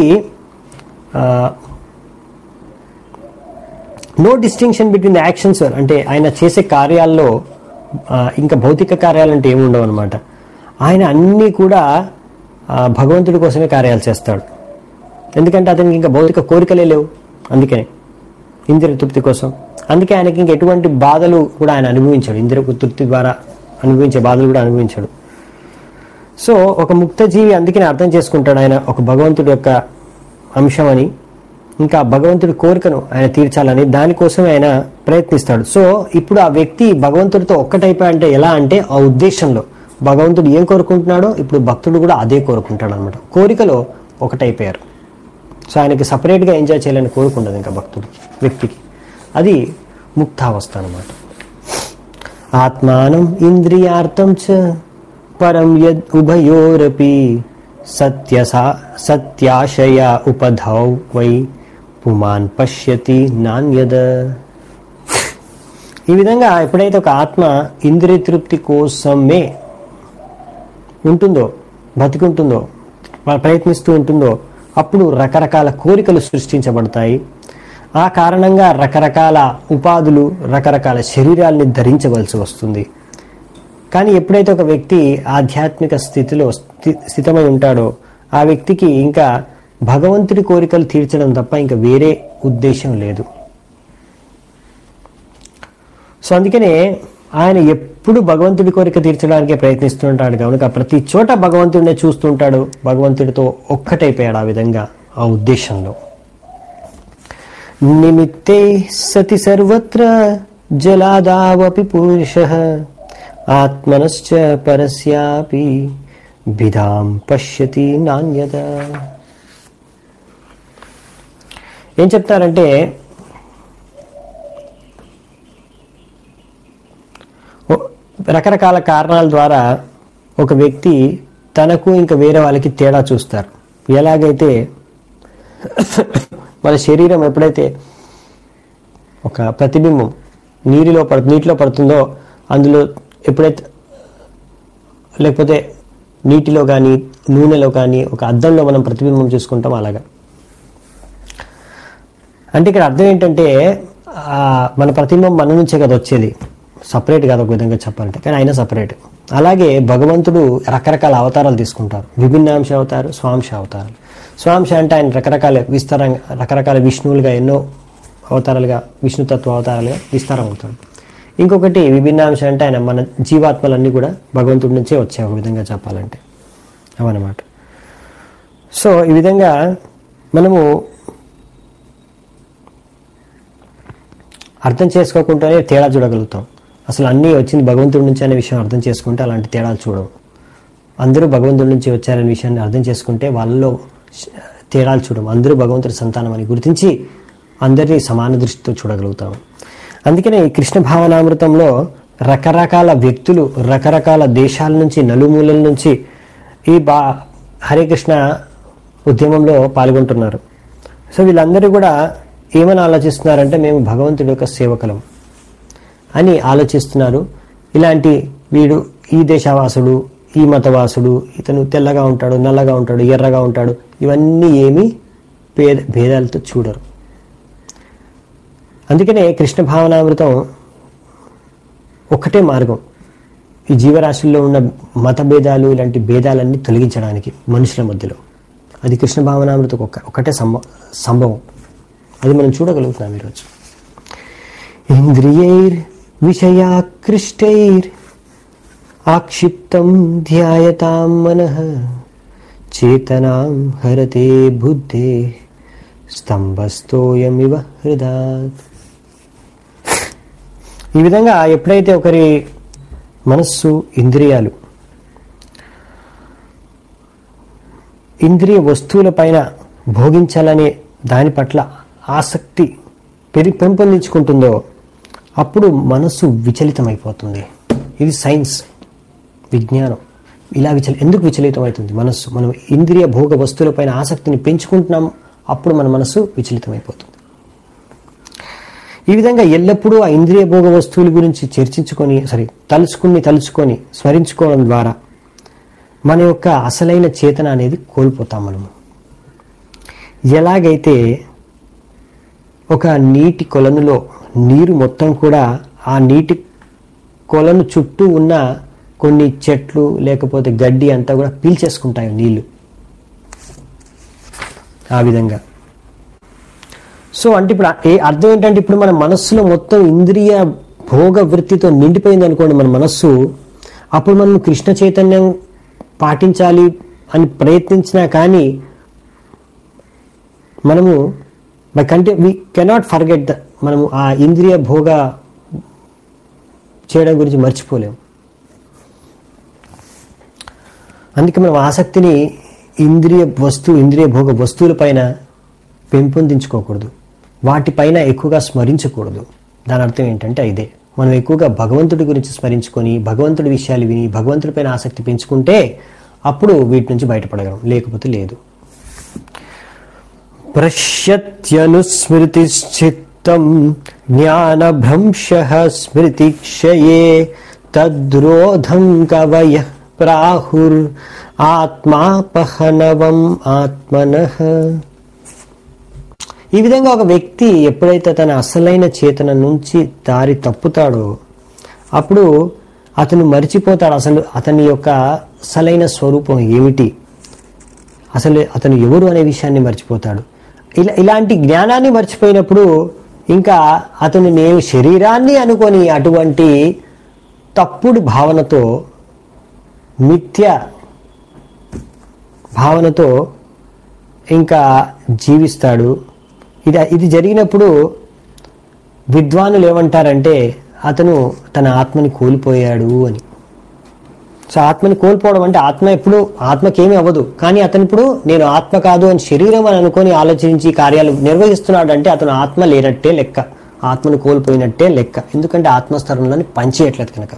no distinction between the actions, అంటే ఆయన చేసే కార్యాల్లో ఇంకా భౌతిక కార్యాలంటే ఏమి ఉండవు అనమాట. ఆయన అన్నీ కూడా భగవంతుడి కోసమే కార్యాలు చేస్తాడు. ఎందుకంటే అతనికి ఇంకా భౌతిక కోరికలే లేవు, అందుకనే ఇంద్రియ తృప్తి కోసం. అందుకే ఆయనకి ఇంక ఎటువంటి బాధలు కూడా ఆయన అనుభవించాడు, ఇంద్రియ తృప్తి ద్వారా అనుభవించే బాధలు కూడా అనుభవించాడు. సో ఒక ముక్త జీవి అందుకనే అర్థం చేసుకుంటాడు ఆయన ఒక భగవంతుడి యొక్క అంశం అని, ఇంకా భగవంతుడి కోరికను ఆయన తీర్చాలని, దానికోసం ఆయన ప్రయత్నిస్తాడు. సో ఇప్పుడు ఆ వ్యక్తి భగవంతుడితో ఒక్కటైపోయాడంటే ఎలా అంటే ఆ ఉద్దేశంలో భగవంతుడు ఏం కోరుకుంటున్నాడో ఇప్పుడు భక్తుడు కూడా అదే కోరుకుంటాడు అనమాట. కోరికలో ఒకటైపోయారు. సో ఆయనకి సపరేట్గా ఎంజాయ్ చేయాలని కోరుకుండదు ఇంకా భక్తుడు వ్యక్తికి. అది ముక్తావస్థ అనమాట. ఆత్మానం ఇంద్రియార్థం చ పరం యద్ ఉభయోరపి సత్యసా సత్యాశయ ఉపధౌ వై పుమాన్ పశ్యతి నాణ్యద. ఈ విధంగా ఎప్పుడైతే ఒక ఆత్మ ఇంద్రియ తృప్తి కోసమే ఉంటుందో, బతికుంటుందో, ప్రయత్నిస్తూ ఉంటుందో, అప్పుడు రకరకాల కోరికలు సృష్టించబడతాయి. ఆ కారణంగా రకరకాల ఉపాధులు, రకరకాల శరీరాల్ని ధరించవలసి వస్తుంది. కానీ ఎప్పుడైతే ఒక వ్యక్తి ఆధ్యాత్మిక స్థితిలో స్థితమై ఉంటాడో ఆ వ్యక్తికి ఇంకా భగవంతుడి కోరికలు తీర్చడం తప్ప ఇంకా వేరే ఉద్దేశం లేదు. సో అందుకనే ఆయన ఎప్పుడు భగవంతుడి కోరిక తీర్చడానికే ప్రయత్నిస్తుంటాడు కనుక ప్రతి చోట భగవంతుడినే చూస్తుంటాడు, భగవంతుడితో ఒక్కటైపోయాడు ఆ విధంగా ఆ ఉద్దేశంలో. నిమిత్తే సతి సర్వత్ర జలాదావపి పురుషః ఆత్మనశ్చ పరస్యాపి విధాం పశ్యతి నాణ్యత. ఏం చెప్తారంటే రకరకాల కారణాల ద్వారా ఒక వ్యక్తి తనకు ఇంకా వేరే వాళ్ళకి తేడా చూస్తారు. ఎలాగైతే మన శరీరం ఎప్పుడైతే ఒక ప్రతిబింబం నీటిలో పడు నీటిలో పడుతుందో అందులో ఎప్పుడైతే లేకపోతే నీటిలో కానీ నూనెలో కానీ ఒక అద్దంలో మనం ప్రతిబింబం చూసుకుంటాం అలాగా. అంటే ఇక్కడ అర్థం ఏంటంటే మన ప్రతిబింబం మన నుంచే కదా వచ్చేది, సపరేట్ కాదు ఒక విధంగా చెప్పాలంటే, కానీ అయినా సపరేట్. అలాగే భగవంతుడు రకరకాల అవతారాలు తీసుకుంటారు, విభిన్నాంశ అవతారు, స్వాంశ అవతారాలు. స్వాంశ అంటే ఆయన రకరకాల విస్తారంగా రకరకాల విష్ణువులుగా ఎన్నో అవతారాలుగా, విష్ణుతత్వ అవతారాలుగా విస్తారం అవుతాడు. ఇంకొకటి విభిన్నాంశ అంటే ఆయన మన జీవాత్మలన్నీ కూడా భగవంతుడి నుంచే వచ్చాయి ఒక విధంగా చెప్పాలంటే, అవన్నమాట. సో ఈ విధంగా మనము అర్థం చేసుకోకుండానే తేడా చూడగలుగుతాం. అసలు అన్నీ వచ్చింది భగవంతుడి నుంచి అనే విషయం అర్థం చేసుకుంటే అలాంటి తేడాలు చూడవు. అందరూ భగవంతుడి నుంచి వచ్చారనే విషయాన్ని అర్థం చేసుకుంటే వాళ్ళలో తేడాలు చూడడం. అందరూ భగవంతుడి సంతానం అని గుర్తించి అందరినీ సమాన దృష్టితో చూడగలుగుతాం. అందుకనే ఈ కృష్ణ భావనామృతంలో రకరకాల వ్యక్తులు రకరకాల దేశాల నుంచి, నలుమూలల నుంచి ఈ బా హరే కృష్ణ ఉద్యమంలో పాల్గొంటున్నారు. సో వీళ్ళందరూ కూడా ఏమని ఆలోచిస్తున్నారంటే మేము భగవంతుడి యొక్క సేవకులం అని ఆలోచిస్తున్నారు. ఇలాంటి వీడు ఈ దేశవాసుడు, ఈ మతవాసుడు, ఇతను తెల్లగా ఉంటాడు, నల్లగా ఉంటాడు, ఎర్రగా ఉంటాడు, ఇవన్నీ ఏమీ భేద భేదాలతో చూడరు. అందుకనే కృష్ణ భావనామృతం ఒక్కటే మార్గం ఈ జీవరాశుల్లో ఉన్న మత భేదాలు, ఇలాంటి భేదాలన్నీ తొలగించడానికి మనుషుల మధ్యలో. అది కృష్ణ భావనామృతం ఒక్క ఒకటే సంభవ సంభవం అది మనం చూడగలుగుతున్నాం ఈరోజు. ఇంద్రియైర్ విషయాకృష్టైర్ ఆక్షిప్తం ధ్యాయతాం మనః చేతనాం హరతే బుద్ధే స్తంభస్తోయమివ హృదాత్. ఈ విధంగా ఎప్పుడైతే ఒకరి మనస్సు, ఇంద్రియాలు ఇంద్రియ వస్తువుల పైన భోగించాలనే దాని పట్ల ఆసక్తి పెరి పెంపొందించుకుంటుందో అప్పుడు మనస్సు విచలితమైపోతుంది. ఇది సైన్స్, విజ్ఞానం. ఇలా విచలి ఎందుకు విచలితం అవుతుంది మనస్సు? మనం ఇంద్రియ భోగ వస్తువులపైన ఆసక్తిని పెంచుకుంటున్నాం, అప్పుడు మన మనస్సు విచలితమైపోతుంది. ఈ విధంగా ఎల్లప్పుడూ ఆ ఇంద్రియ భోగ వస్తువుల గురించి చర్చించుకొని సరే తలుచుకుని తలుచుకొని స్మరించుకోవడం ద్వారా మన యొక్క అసలైన చేతన అనేది కోల్పోతాం మనము. ఎలాగైతే ఒక నీటి కొలనులో నీరు మొత్తం కూడా ఆ నీటి కొలను చుట్టూ ఉన్న కొన్ని చెట్లు లేకపోతే గడ్డి అంతా కూడా పీల్చేసుకుంటాయి నీళ్లు, ఆ విధంగా. సో అంటే ఇప్పుడు ఏ అర్థం ఏంటంటే ఇప్పుడు మన మనస్సులో మొత్తం ఇంద్రియ భోగ వృత్తితో నిండిపోయింది అనుకోండి మన మనస్సు, అప్పుడు మనం కృష్ణ చైతన్యం పాటించాలి అని ప్రయత్నించినా కానీ మనము బై కంటే వీ కెనాట్ ఫర్గెట్ ద మనము ఆ ఇంద్రియ భోగ చేయడం గురించి మర్చిపోలేము. అందుకే మనం ఆసక్తిని ఇంద్రియ వస్తువు ఇంద్రియ భోగ వస్తువుల పైన పెంపొందించుకోకూడదు, వాటిపైన ఎక్కువగా స్మరించకూడదు. దాని అర్థం ఏంటంటే ఇదే, మనం ఎక్కువగా భగవంతుడి గురించి స్మరించుకొని భగవంతుడి విషయాలు విని భగవంతుడి పైన ఆసక్తి పెంచుకుంటే అప్పుడు వీటి నుంచి బయటపడగలం, లేకపోతే లేదు. ప్రశ్యత్యనుస్మృతిశ్చిత్తం జ్ఞానభ్రంశః స్మృతిక్షయే తద్రోధం కవయః ప్రాహుర్ ఆత్మాపహనవం ఆత్మనః. ఈ విధంగా ఒక వ్యక్తి ఎప్పుడైతే తన అసలైన చేతన నుంచి దారి తప్పుతాడో అప్పుడు అతను మరిచిపోతాడు అసలు అతని యొక్క అసలైన స్వరూపం ఏమిటి, అసలు అతను ఎవరు అనే విషయాన్ని మర్చిపోతాడు. ఇలా ఇలాంటి జ్ఞానాన్ని మర్చిపోయినప్పుడు ఇంకా అతను నేను శరీరాన్ని అనుకొని అటువంటి తప్పుడు భావనతో మిథ్య భావనతో ఇంకా జీవిస్తాడు. ఇది ఇది జరిగినప్పుడు విద్వానులు ఏమంటారంటే అతను తన ఆత్మని కోల్పోయాడు అని. సో ఆత్మని కోల్పోవడం అంటే ఆత్మ ఎప్పుడు ఆత్మకేమీ అవ్వదు, కానీ అతను ఇప్పుడు నేను ఆత్మ కాదు అని శరీరం అని అనుకొని ఆలోచించి కార్యాలు నిర్వహిస్తున్నాడు అంటే అతను ఆత్మ లేనట్టే లెక్క, ఆత్మను కోల్పోయినట్టే లెక్క. ఎందుకంటే ఆత్మస్థరంలోని పనిచేయట్లేదు కనుక.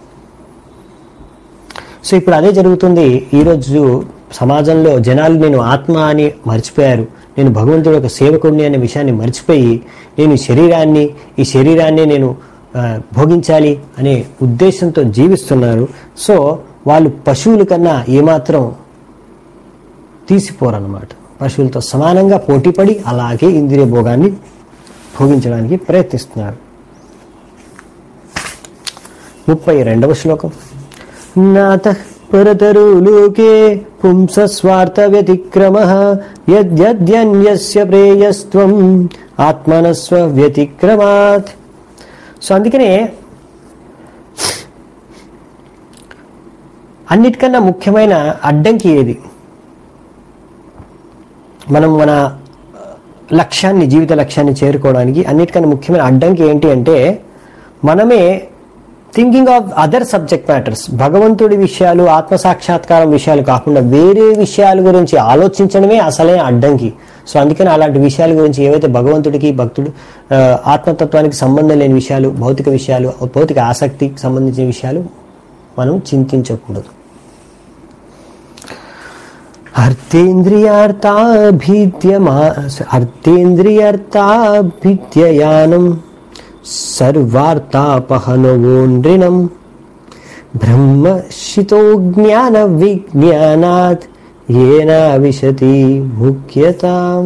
సో ఇప్పుడు అదే జరుగుతుంది ఈరోజు సమాజంలో. జనాలు నేను ఆత్మ అని మర్చిపోయారు, నేను భగవంతుడి యొక్క సేవకుడిని అనే విషయాన్ని మర్చిపోయి నేను ఈ శరీరాన్ని ఈ శరీరాన్ని నేను భోగించాలి అనే ఉద్దేశంతో జీవిస్తున్నారు. సో వాళ్ళు పశువుల కన్నా ఏమాత్రం తీసిపోరన్నమాట. పశువులతో సమానంగా పోటీపడి అలాగే ఇంద్రియ భోగాన్ని భోగించడానికి ప్రయత్నిస్తున్నారు. ముప్పై రెండవ శ్లోకం. నాత పరతరు లోకే పుంసస్వార్థ వ్యతిక్రమః యద్యద్యన్యస్య ప్రేయస్త్వం ఆత్మనస్వ వ్యతిక్రమాత్. సో అందుకనే అన్నిటికన్నా ముఖ్యమైన అడ్డంకి ఏది? మనం మన లక్ష్యాన్ని, జీవిత లక్ష్యాన్ని చేరుకోవడానికి అన్నిటికన్నా ముఖ్యమైన అడ్డంకి ఏంటి అంటే మనమే thinking of other subject matters, భగవంతుడి విషయాలు, ఆత్మసాక్షాత్కారం విషయాలు కాకుండా వేరే విషయాల గురించి ఆలోచించడమే అసలైన అడ్డంకి. సో అందుకని అలాంటి విషయాల గురించి, ఏవైతే భగవంతుడికి, భక్తుడు, ఆత్మతత్వానికి సంబంధం లేని విషయాలు, భౌతిక విషయాలు, భౌతిక ఆసక్తికి సంబంధించిన విషయాలు మనం చింతించకూడదు. అర్థేంద్రియార్థాభిద్యమా అర్థేంద్రియార్థాభిద్యయానం సర్వార్థాపహనవోండ్రినం బ్రహ్మశితో జ్ఞాన విజ్ఞానాత్ ఏన విశతి ముఖ్యతాం.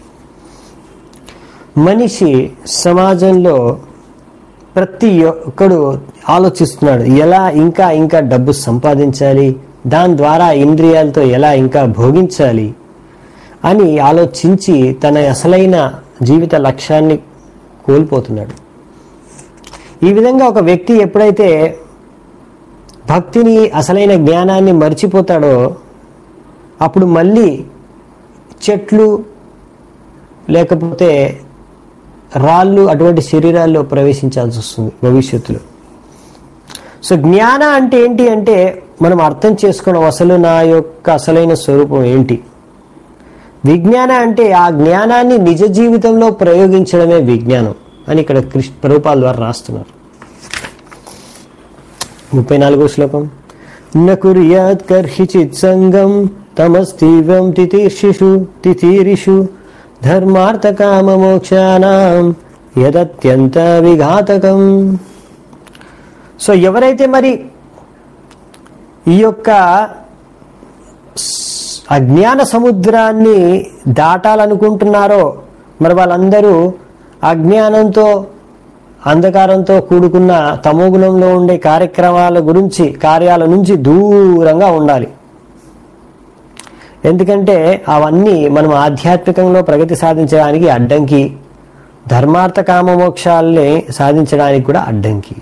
మనిషి సమాజంలో ప్రతి ఒక్కడు ఆలోచిస్తున్నాడు, ఎలా ఇంకా ఇంకా డబ్బు సంపాదించాలి, దాని ద్వారా ఇంద్రియాలతో ఎలా ఇంకా భోగించాలి అని ఆలోచించి తన అసలైన జీవిత లక్ష్యాన్ని కోల్పోతున్నాడు. ఈ విధంగా ఒక వ్యక్తి ఎప్పుడైతే భక్తిని, అసలైన జ్ఞానాన్ని మర్చిపోతాడో అప్పుడు మళ్ళీ చెట్లు లేకపోతే రాళ్ళు అటువంటి శరీరాల్లో ప్రవేశించాల్సి వస్తుంది భవిష్యత్తులో. సో జ్ఞాన అంటే ఏంటి అంటే మనం అర్థం చేసుకోవడం, అసలు నా యొక్క అసలైన స్వరూపం ఏంటి. విజ్ఞాన అంటే ఆ జ్ఞానాన్ని నిజ జీవితంలో ప్రయోగించడమే విజ్ఞానం అని ఇక్కడ కృష్ణ ప్రభుపాల ద్వారా రాస్తున్నారు. ముప్పై నాలుగో శ్లోకం. న కుర్యాత్ కర్హిచిత్ సంగం తమస్తీవ్రం తితీర్షిషు తితీరిషు ధర్మార్థ కామ మోక్షానాం యదత్యంత విఘాతకం. సో ఎవరైతే మరి ఈ యొక్క అజ్ఞాన సముద్రాన్ని దాటాలనుకుంటున్నారో మరి వాళ్ళందరూ అజ్ఞానంతో, అంధకారంతో కూడుకున్న తమోగుణంలో ఉండే కార్యక్రమాల గురించి, కార్యాల నుంచి దూరంగా ఉండాలి. ఎందుకంటే అవన్నీ మనం ఆధ్యాత్మికంలో ప్రగతి సాధించడానికి అడ్డంకి, ధర్మార్థ కామ మోక్షాలని సాధించడానికి కూడా అడ్డంకి.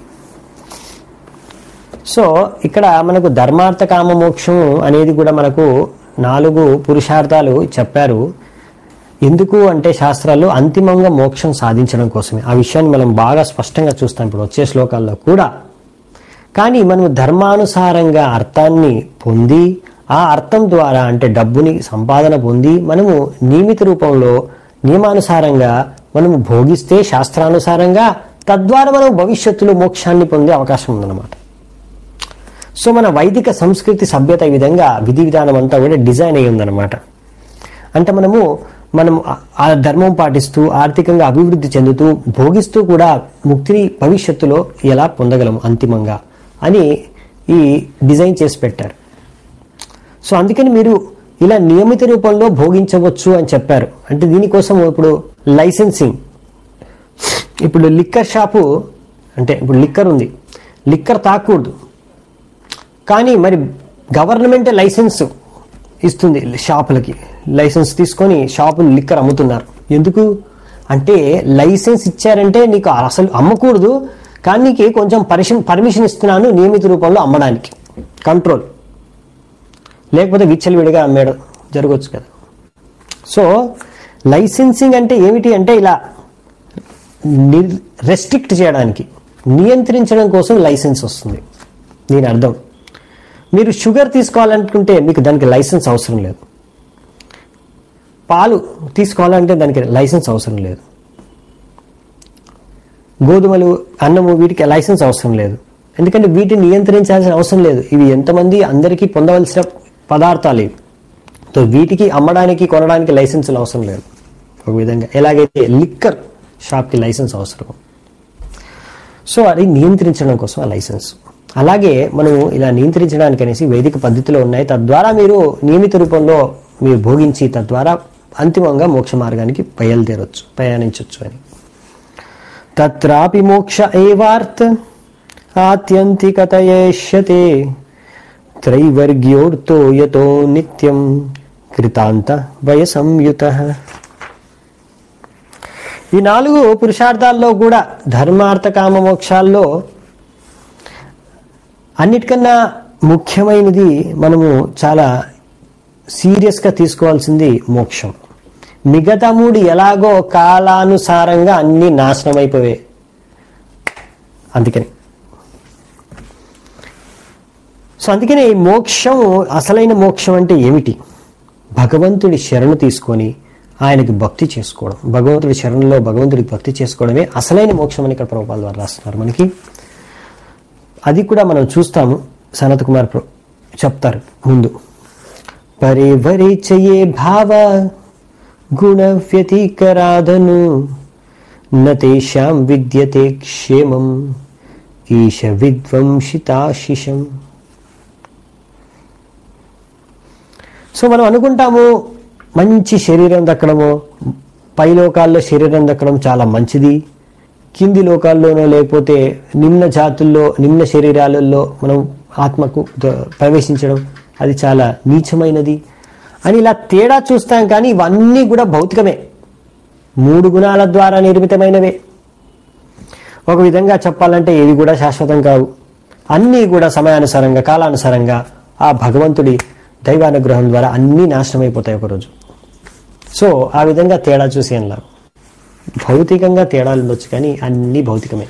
సో ఇక్కడ మనకు ధర్మార్థ కామ మోక్షం అనేది కూడా మనకు నాలుగు పురుషార్థాలు చెప్పారు. ఎందుకు అంటే శాస్త్రాల్లో అంతిమంగా మోక్షం సాధించడం కోసమే. ఆ విషయాన్ని మనం బాగా స్పష్టంగా చూస్తాం ఇప్పుడు వచ్చే శ్లోకాల్లో కూడా. కానీ మనం ధర్మానుసారంగా అర్థాన్ని పొంది, ఆ అర్థం ద్వారా అంటే డబ్బుని సంపాదన పొంది మనము నియమిత రూపంలో నియమానుసారంగా మనము భోగిస్తే శాస్త్రానుసారంగా, తద్వారా మనం భవిష్యత్తులో మోక్షాన్ని పొందే అవకాశం ఉందన్నమాట. సో మన వైదిక సంస్కృతి, సభ్యత ఈ విధంగా విధి విధానం అంతా కూడా డిజైన్ అయ్యి ఉందన్నమాట. అంటే మనము మనం ఆ ధర్మం పాటిస్తూ ఆర్థికంగా అభివృద్ధి చెందుతూ భోగిస్తూ కూడా ముక్తిని భవిష్యత్తులో ఎలా పొందగలము అంతిమంగా అని ఈ డిజైన్ చేసి పెట్టారు. సో అందుకని మీరు ఇలా నియమిత రూపంలో భోగించవచ్చు అని చెప్పారు. అంటే దీనికోసం ఇప్పుడు లైసెన్సింగ్, ఇప్పుడు లిక్కర్ షాపు అంటే ఇప్పుడు లిక్కర్ ఉంది, లిక్కర్ తాకూడదు, కానీ మరి గవర్నమెంట్ లైసెన్స్ ఇస్తుంది షాపులకి. లైసెన్స్ తీసుకొని షాపులు లిక్కర్ అమ్ముతున్నారు. ఎందుకు అంటే లైసెన్స్ ఇచ్చారంటే నీకు అసలు అమ్మకూడదు, కానీ నీకు కొంచెం పరిషన్ పర్మిషన్ ఇస్తున్నాను నియమిత రూపంలో అమ్మడానికి, కంట్రోల్. లేకపోతే విచ్చలవిడిగా అమ్మేయడం జరగవచ్చు కదా. సో లైసెన్సింగ్ అంటే ఏమిటి అంటే ఇలా రెస్ట్రిక్ట్ చేయడానికి, నియంత్రించడం కోసం లైసెన్స్ వస్తుంది. దీని అర్థం మీరు షుగర్ తీసుకోవాలనుకుంటే మీకు దానికి లైసెన్స్ అవసరం లేదు, పాలు తీసుకోవాలంటే దానికి లైసెన్స్ అవసరం లేదు, గోధుమలు, అన్నము వీటికి లైసెన్స్ అవసరం లేదు. ఎందుకంటే వీటిని నియంత్రించాల్సిన అవసరం లేదు. ఇవి ఎంతమంది అందరికీ పొందవలసిన పదార్థాలు ఇవి. సో వీటికి అమ్మడానికి, కొనడానికి లైసెన్సులు అవసరం లేదు. ఒక విధంగా ఎలాగైతే లిక్కర్ షాప్కి లైసెన్స్ అవసరం, సో అది నియంత్రించడం కోసం ఆ లైసెన్స్. అలాగే మనం ఇలా నియంత్రించడానికి అనేసి వైదిక పద్ధతిలో ఉన్నాయి. తద్వారా మీరు నియమిత రూపంలో మీరు భోగించి తద్వారా అంతిమంగా మోక్ష మార్గానికి బయలుదేరొచ్చు, ప్రయాణించవచ్చు అని. తత్రాపి మోక్ష ఏవార్త్ ఆత్యంతికతయేష్యతే త్రైవర్గ్యోర్తో యతో నిత్యం కృతాంత వయసంయుత. ఈ నాలుగు పురుషార్థాల్లో కూడా ధర్మార్థ కామ మోక్షాల్లో అన్నిటికన్నా ముఖ్యమైనది మనము చాలా సీరియస్గా తీసుకోవాల్సింది మోక్షం. మిగతా మూడు ఎలాగో కాలానుసారంగా అన్ని నాశనం అయిపోయాయి. అందుకని సో అందుకని మోక్షం, అసలైన మోక్షం అంటే ఏమిటి? భగవంతుడి శరణు తీసుకొని ఆయనకి భక్తి చేసుకోవడం. భగవంతుడి శరణులో భగవంతుడికి భక్తి చేసుకోవడమే అసలైన మోక్షం అని ఇక్కడ ప్రభుపాద వారు రాస్తున్నారు మనకి. అది కూడా మనం చూస్తాము. సనత్ కుమార్ చెప్తారు ముందు, పరివరిచయే భావ గుణ వ్యతికరాధను నతేషాం విద్యతే క్షేమం ఈశ విద్వంసితాశిషం. సో మనం అనుకుంటాము మంచి శరీరం దక్కడము, పై లోకాల్లో శరీరం దక్కడం చాలా మంచిది, కింది లోకాల్లోనో లేకపోతే నిమ్న జాతుల్లో నిమ్న శరీరాలలో మనం ఆత్మకు ప్రవేశించడం అది చాలా నీచమైనది అని ఇలా తేడా చూస్తాం. కానీ ఇవన్నీ కూడా భౌతికమే, మూడు గుణాల ద్వారా నిర్మితమైనవే. ఒక విధంగా చెప్పాలంటే ఏవి కూడా శాశ్వతం కావు, అన్నీ కూడా సమయానుసారంగా కాలానుసారంగా ఆ భగవంతుడి దైవానుగ్రహం ద్వారా అన్నీ నాశనం అయిపోతాయి ఒకరోజు. సో ఆ విధంగా తేడా చూసి అలా భౌతికంగా తేడాలు ఉండొచ్చు కానీ అన్నీ భౌతికమే.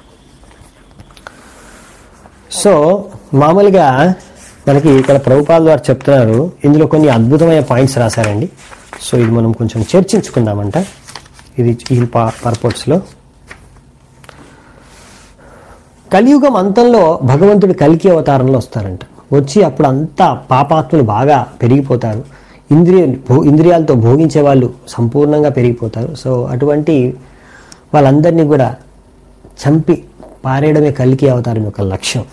సో మామూలుగా మనకి ఇక్కడ ప్రభుపాదుల వారు చెప్తున్నారు, ఇందులో కొన్ని అద్భుతమైన పాయింట్స్ రాశారండి. సో ఇది మనం కొంచెం చర్చించుకుందామంట ఇది ఈ పర్పోర్ట్స్లో. కలియుగం అంతంలో భగవంతుడు కల్కి అవతారంలో వస్తారంట. వచ్చి అప్పుడు అంతా పాపాత్ములు బాగా పెరిగిపోతారు, ఇంద్రియ ఇంద్రియాలతో భోగించే వాళ్ళు సంపూర్ణంగా పెరిగిపోతారు. సో అటువంటి వాళ్ళందరినీ కూడా చంపి పారేయడమే కల్కి అవతారం యొక్క లక్ష్యం.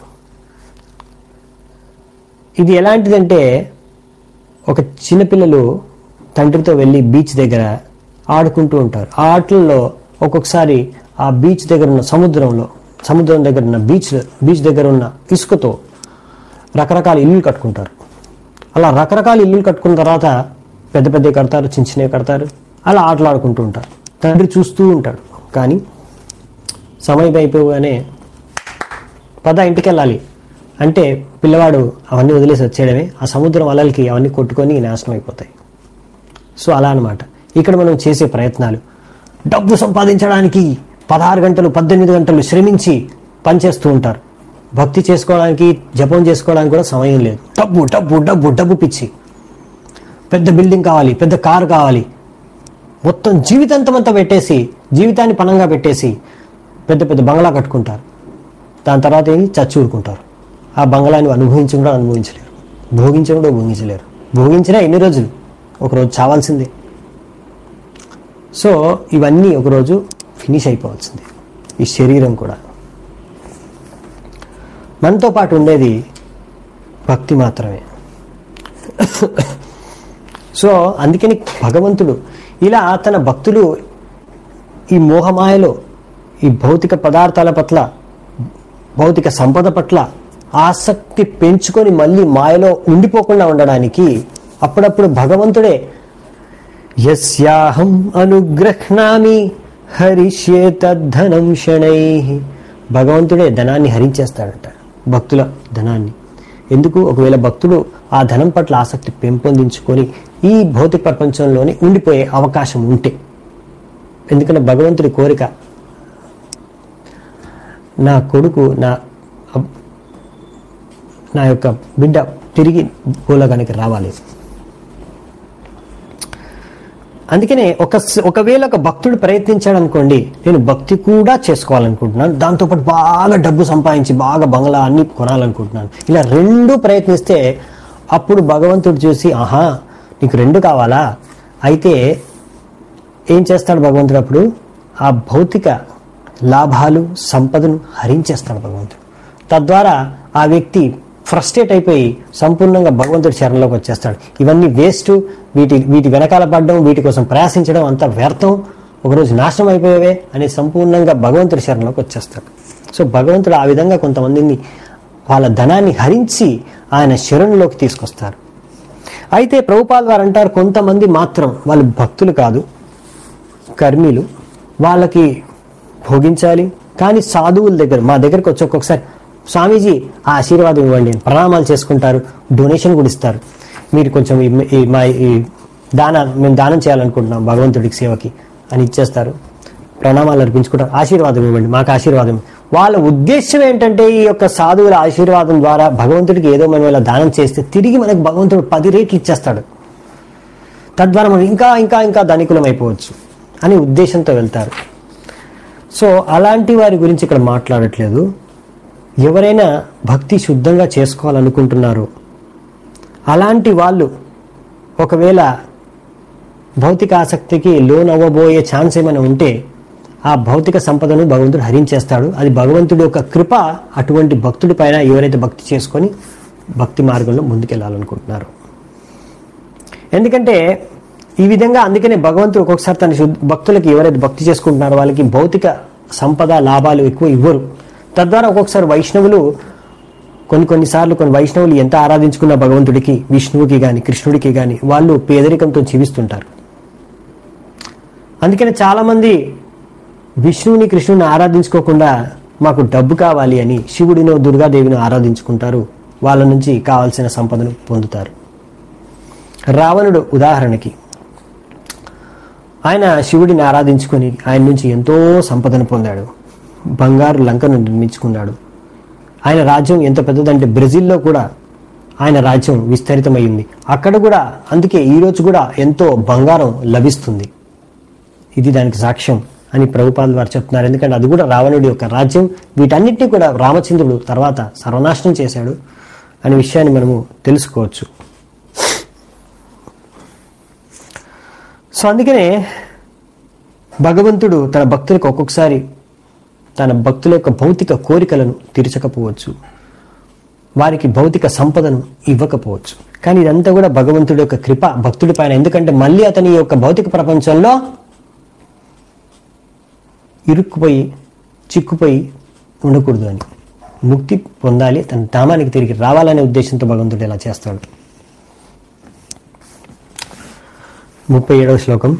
ఇది ఎలాంటిదంటే, ఒక చిన్నపిల్లలు తండ్రితో వెళ్ళి బీచ్ దగ్గర ఆడుకుంటూ ఉంటారు. ఆ ఆటల్లో ఒక్కొక్కసారి ఆ బీచ్ దగ్గర ఉన్న సముద్రంలో సముద్రం దగ్గర ఉన్న బీచ్ బీచ్ దగ్గర ఉన్న ఇసుకతో రకరకాల ఇల్లులు కట్టుకుంటారు. అలా రకరకాల ఇల్లులు కట్టుకున్న తర్వాత పెద్ద పెద్దవి కడతారు, చిన్న చిన్నవి కడతారు, అలా ఆటలు ఆడుకుంటూ ఉంటారు. తండ్రి చూస్తూ ఉంటాడు. కానీ సమయం అయిపోగానే పద ఇంటికి వెళ్ళాలి అంటే పిల్లవాడు అవన్నీ వదిలేసి వచ్చేయడమే. ఆ సముద్రం అలలకి అవన్నీ కొట్టుకొని నాశనం అయిపోతాయి. సో అలా అనమాట ఇక్కడ మనం చేసే ప్రయత్నాలు. డబ్బు సంపాదించడానికి పదహారు గంటలు పద్దెనిమిది గంటలు శ్రమించి పనిచేస్తూ ఉంటారు. భక్తి చేసుకోవడానికి జపం చేసుకోవడానికి కూడా సమయం లేదు. డబ్బు డబ్బు డబ్బు డబ్బు పిచ్చి, పెద్ద బిల్డింగ్ కావాలి, పెద్ద కారు కావాలి, మొత్తం జీవితాంతం అంతా పెట్టేసి జీవితాన్ని పణంగా పెట్టేసి పెద్ద పెద్ద బంగ్లా కట్టుకుంటారు. దాని తర్వాత ఏమి చచ్చి ఊరుకుంటారు. ఆ బంగ్లాని అనుభవించడం కూడా అనుభవించలేరు, భోగించడం కూడా భోగించలేరు. భోగించినా ఎన్ని రోజులు, ఒకరోజు చావాల్సిందే. సో ఇవన్నీ ఒకరోజు ఫినిష్ అయిపోవాల్సిందే. ఈ శరీరం కూడా మనతో పాటు ఉండేది భక్తి మాత్రమే. సో అందుకని భగవంతుడు ఇలా తన భక్తులు ఈ మోహమాయలో ఈ భౌతిక పదార్థాల పట్ల భౌతిక సంపద పట్ల ఆసక్తి పెంచుకొని మళ్ళీ మాయలో ఉండిపోకుండా ఉండడానికి అప్పుడప్పుడు భగవంతుడే యస్యాహం అనుగ్రహ్ణామి హరిష్యే తద్ధనం శనైః, భగవంతుడే ధనాన్ని హరించేస్తాడట, భక్తుల ధనాన్ని. ఎందుకు? ఒకవేళ భక్తులు ఆ ధనం పట్ల ఆసక్తి పెంపొందించుకొని ఈ భౌతిక ప్రపంచంలోనే ఉండిపోయే అవకాశం ఉంటే. ఎందుకంటే భగవంతుడి కోరిక నా కొడుకు నా నా యొక్క బిడ్డ తిరిగి భూలోకానికి రావాలి. అందుకనే ఒక ఒకవేళ ఒక భక్తుడు ప్రయత్నించాడు అనుకోండి, నేను భక్తి కూడా చేసుకోవాలనుకుంటున్నాను, దాంతోపాటు బాగా డబ్బు సంపాదించి బాగా బంగ్లా అన్ని కొనాలనుకుంటున్నాను, ఇలా రెండు ప్రయత్నిస్తే అప్పుడు భగవంతుడు చూసి ఆహా నీకు రెండు కావాలా, అయితే ఏం చేస్తాడు భగవంతుడు? అప్పుడు ఆ భౌతిక లాభాలు సంపదను హరించేస్తాడు భగవంతుడు. తద్వారా ఆ వ్యక్తి ఫ్రస్ట్రేట్ అయిపోయి సంపూర్ణంగా భగవంతుడి చరణంలోకి వచ్చేస్తాడు. ఇవన్నీ వేస్ట్, వీటి వీటి వెనకాల పడడం, వీటి కోసం ప్రయాసించడం అంతా వ్యర్థం, ఒకరోజు నాశనం అయిపోయేవే అని సంపూర్ణంగా భగవంతుడి చరణంలోకి వచ్చేస్తాడు. సో భగవంతుడు ఆ విధంగా కొంతమందిని వాళ్ళ ధనాన్ని హరించి ఆయన శరణులోకి తీసుకొస్తారు. అయితే ప్రభుపాల్ వారు అంటారు, కొంతమంది మాత్రం వాళ్ళు భక్తులు కాదు, కర్మీలు, వాళ్ళకి భోగించాలి. కానీ సాధువుల దగ్గర మా దగ్గరకు వచ్చి ఒక్కొక్కసారి స్వామీజీ ఆ ఆశీర్వాదం ఇవ్వండి, ప్రణామాలు చేసుకుంటారు, డొనేషన్ కూడా ఇస్తారు. మీరు కొంచెం ఈ మా ఈ దానం మేము దానం చేయాలనుకుంటున్నాం భగవంతుడికి సేవకి అని ఇచ్చేస్తారు, ప్రణామాలు అర్పించుకుంటారు, ఆశీర్వాదం ఇవ్వండి, మాకు ఆశీర్వాదం. వాళ్ళ ఉద్దేశం ఏంటంటే ఈ యొక్క సాధువుల ఆశీర్వాదం ద్వారా భగవంతుడికి ఏదో మనం ఇలా దానం చేస్తే తిరిగి మనకు భగవంతుడు పది రేట్లు ఇచ్చేస్తాడు, తద్వారా మనం ఇంకా ఇంకా ఇంకా ధనికులం అయిపోవచ్చు అని ఉద్దేశంతో వెళ్తారు. సో అలాంటి వారి గురించి ఇక్కడ మాట్లాడట్లేదు. ఎవరైనా భక్తి శుద్ధంగా చేసుకోవాలనుకుంటున్నారో అలాంటి వాళ్ళు ఒకవేళ భౌతిక ఆసక్తికి లోన్ అవ్వబోయే ఛాన్స్ ఏమైనా ఉంటే ఆ భౌతిక సంపదను భగవంతుడు హరించేస్తాడు. అది భగవంతుడి యొక్క కృప అటువంటి భక్తుడి పైన ఎవరైతే భక్తి చేసుకొని భక్తి మార్గంలో ముందుకెళ్ళాలనుకుంటున్నారు. ఎందుకంటే ఈ విధంగా అందుకనే భగవంతుడు ఒక్కొక్కసారి తన భక్తులకి ఎవరైతే భక్తి చేసుకుంటున్నారో వాళ్ళకి భౌతిక సంపద లాభాలు ఎక్కువ ఇవ్వరు. తద్వారా ఒక్కొక్కసారి వైష్ణవులు కొన్ని కొన్నిసార్లు కొన్ని వైష్ణవులు ఎంత ఆరాధించుకున్న భగవంతుడికి, విష్ణువుకి కానీ కృష్ణుడికి కానీ వాళ్ళు పేదరికంతో జీవిస్తుంటారు. అందుకని చాలామంది విష్ణువుని కృష్ణుని ఆరాధించుకోకుండా మాకు డబ్బు కావాలి అని శివుడినో దుర్గాదేవిని ఆరాధించుకుంటారు, వాళ్ళ నుంచి కావాల్సిన సంపదను పొందుతారు. రావణుడు ఉదాహరణకి ఆయన శివుడిని ఆరాధించుకొని ఆయన నుంచి ఎంతో సంపదను పొందాడు, బంగారు లంకను నిర్మించుకున్నాడు. ఆయన రాజ్యం ఎంత పెద్దదంటే బ్రెజిల్లో కూడా ఆయన రాజ్యం విస్తరితమైంది. అక్కడ కూడా అందుకే ఈరోజు కూడా ఎంతో బంగారం లభిస్తుంది. ఇది దానికి సాక్ష్యం అని ప్రభుపాదులు వారు చెప్తున్నారు. ఎందుకంటే అది కూడా రావణుడి యొక్క రాజ్యం. వీటన్నిటినీ కూడా రామచంద్రుడు తర్వాత సర్వనాశనం చేశాడు అనే విషయాన్ని మనము తెలుసుకోవచ్చు. సో అందుకనే భగవంతుడు తన భక్తులకు ఒక్కొక్కసారి తన భక్తుల యొక్క భౌతిక కోరికలను తీర్చకపోవచ్చు, వారికి భౌతిక సంపదను ఇవ్వకపోవచ్చు. కానీ ఇదంతా కూడా భగవంతుడి యొక్క కృప భక్తుడి పైన. ఎందుకంటే మళ్ళీ అతని యొక్క భౌతిక ప్రపంచంలో ఇరుక్కుపోయి చిక్కుపోయి ఉండకూడదు అని, ముక్తి పొందాలి, తన ధామానికి తిరిగి రావాలనే ఉద్దేశంతో భగవంతుడు ఇలా చేస్తాడు. ముప్పై ఏడవ శ్లోకం.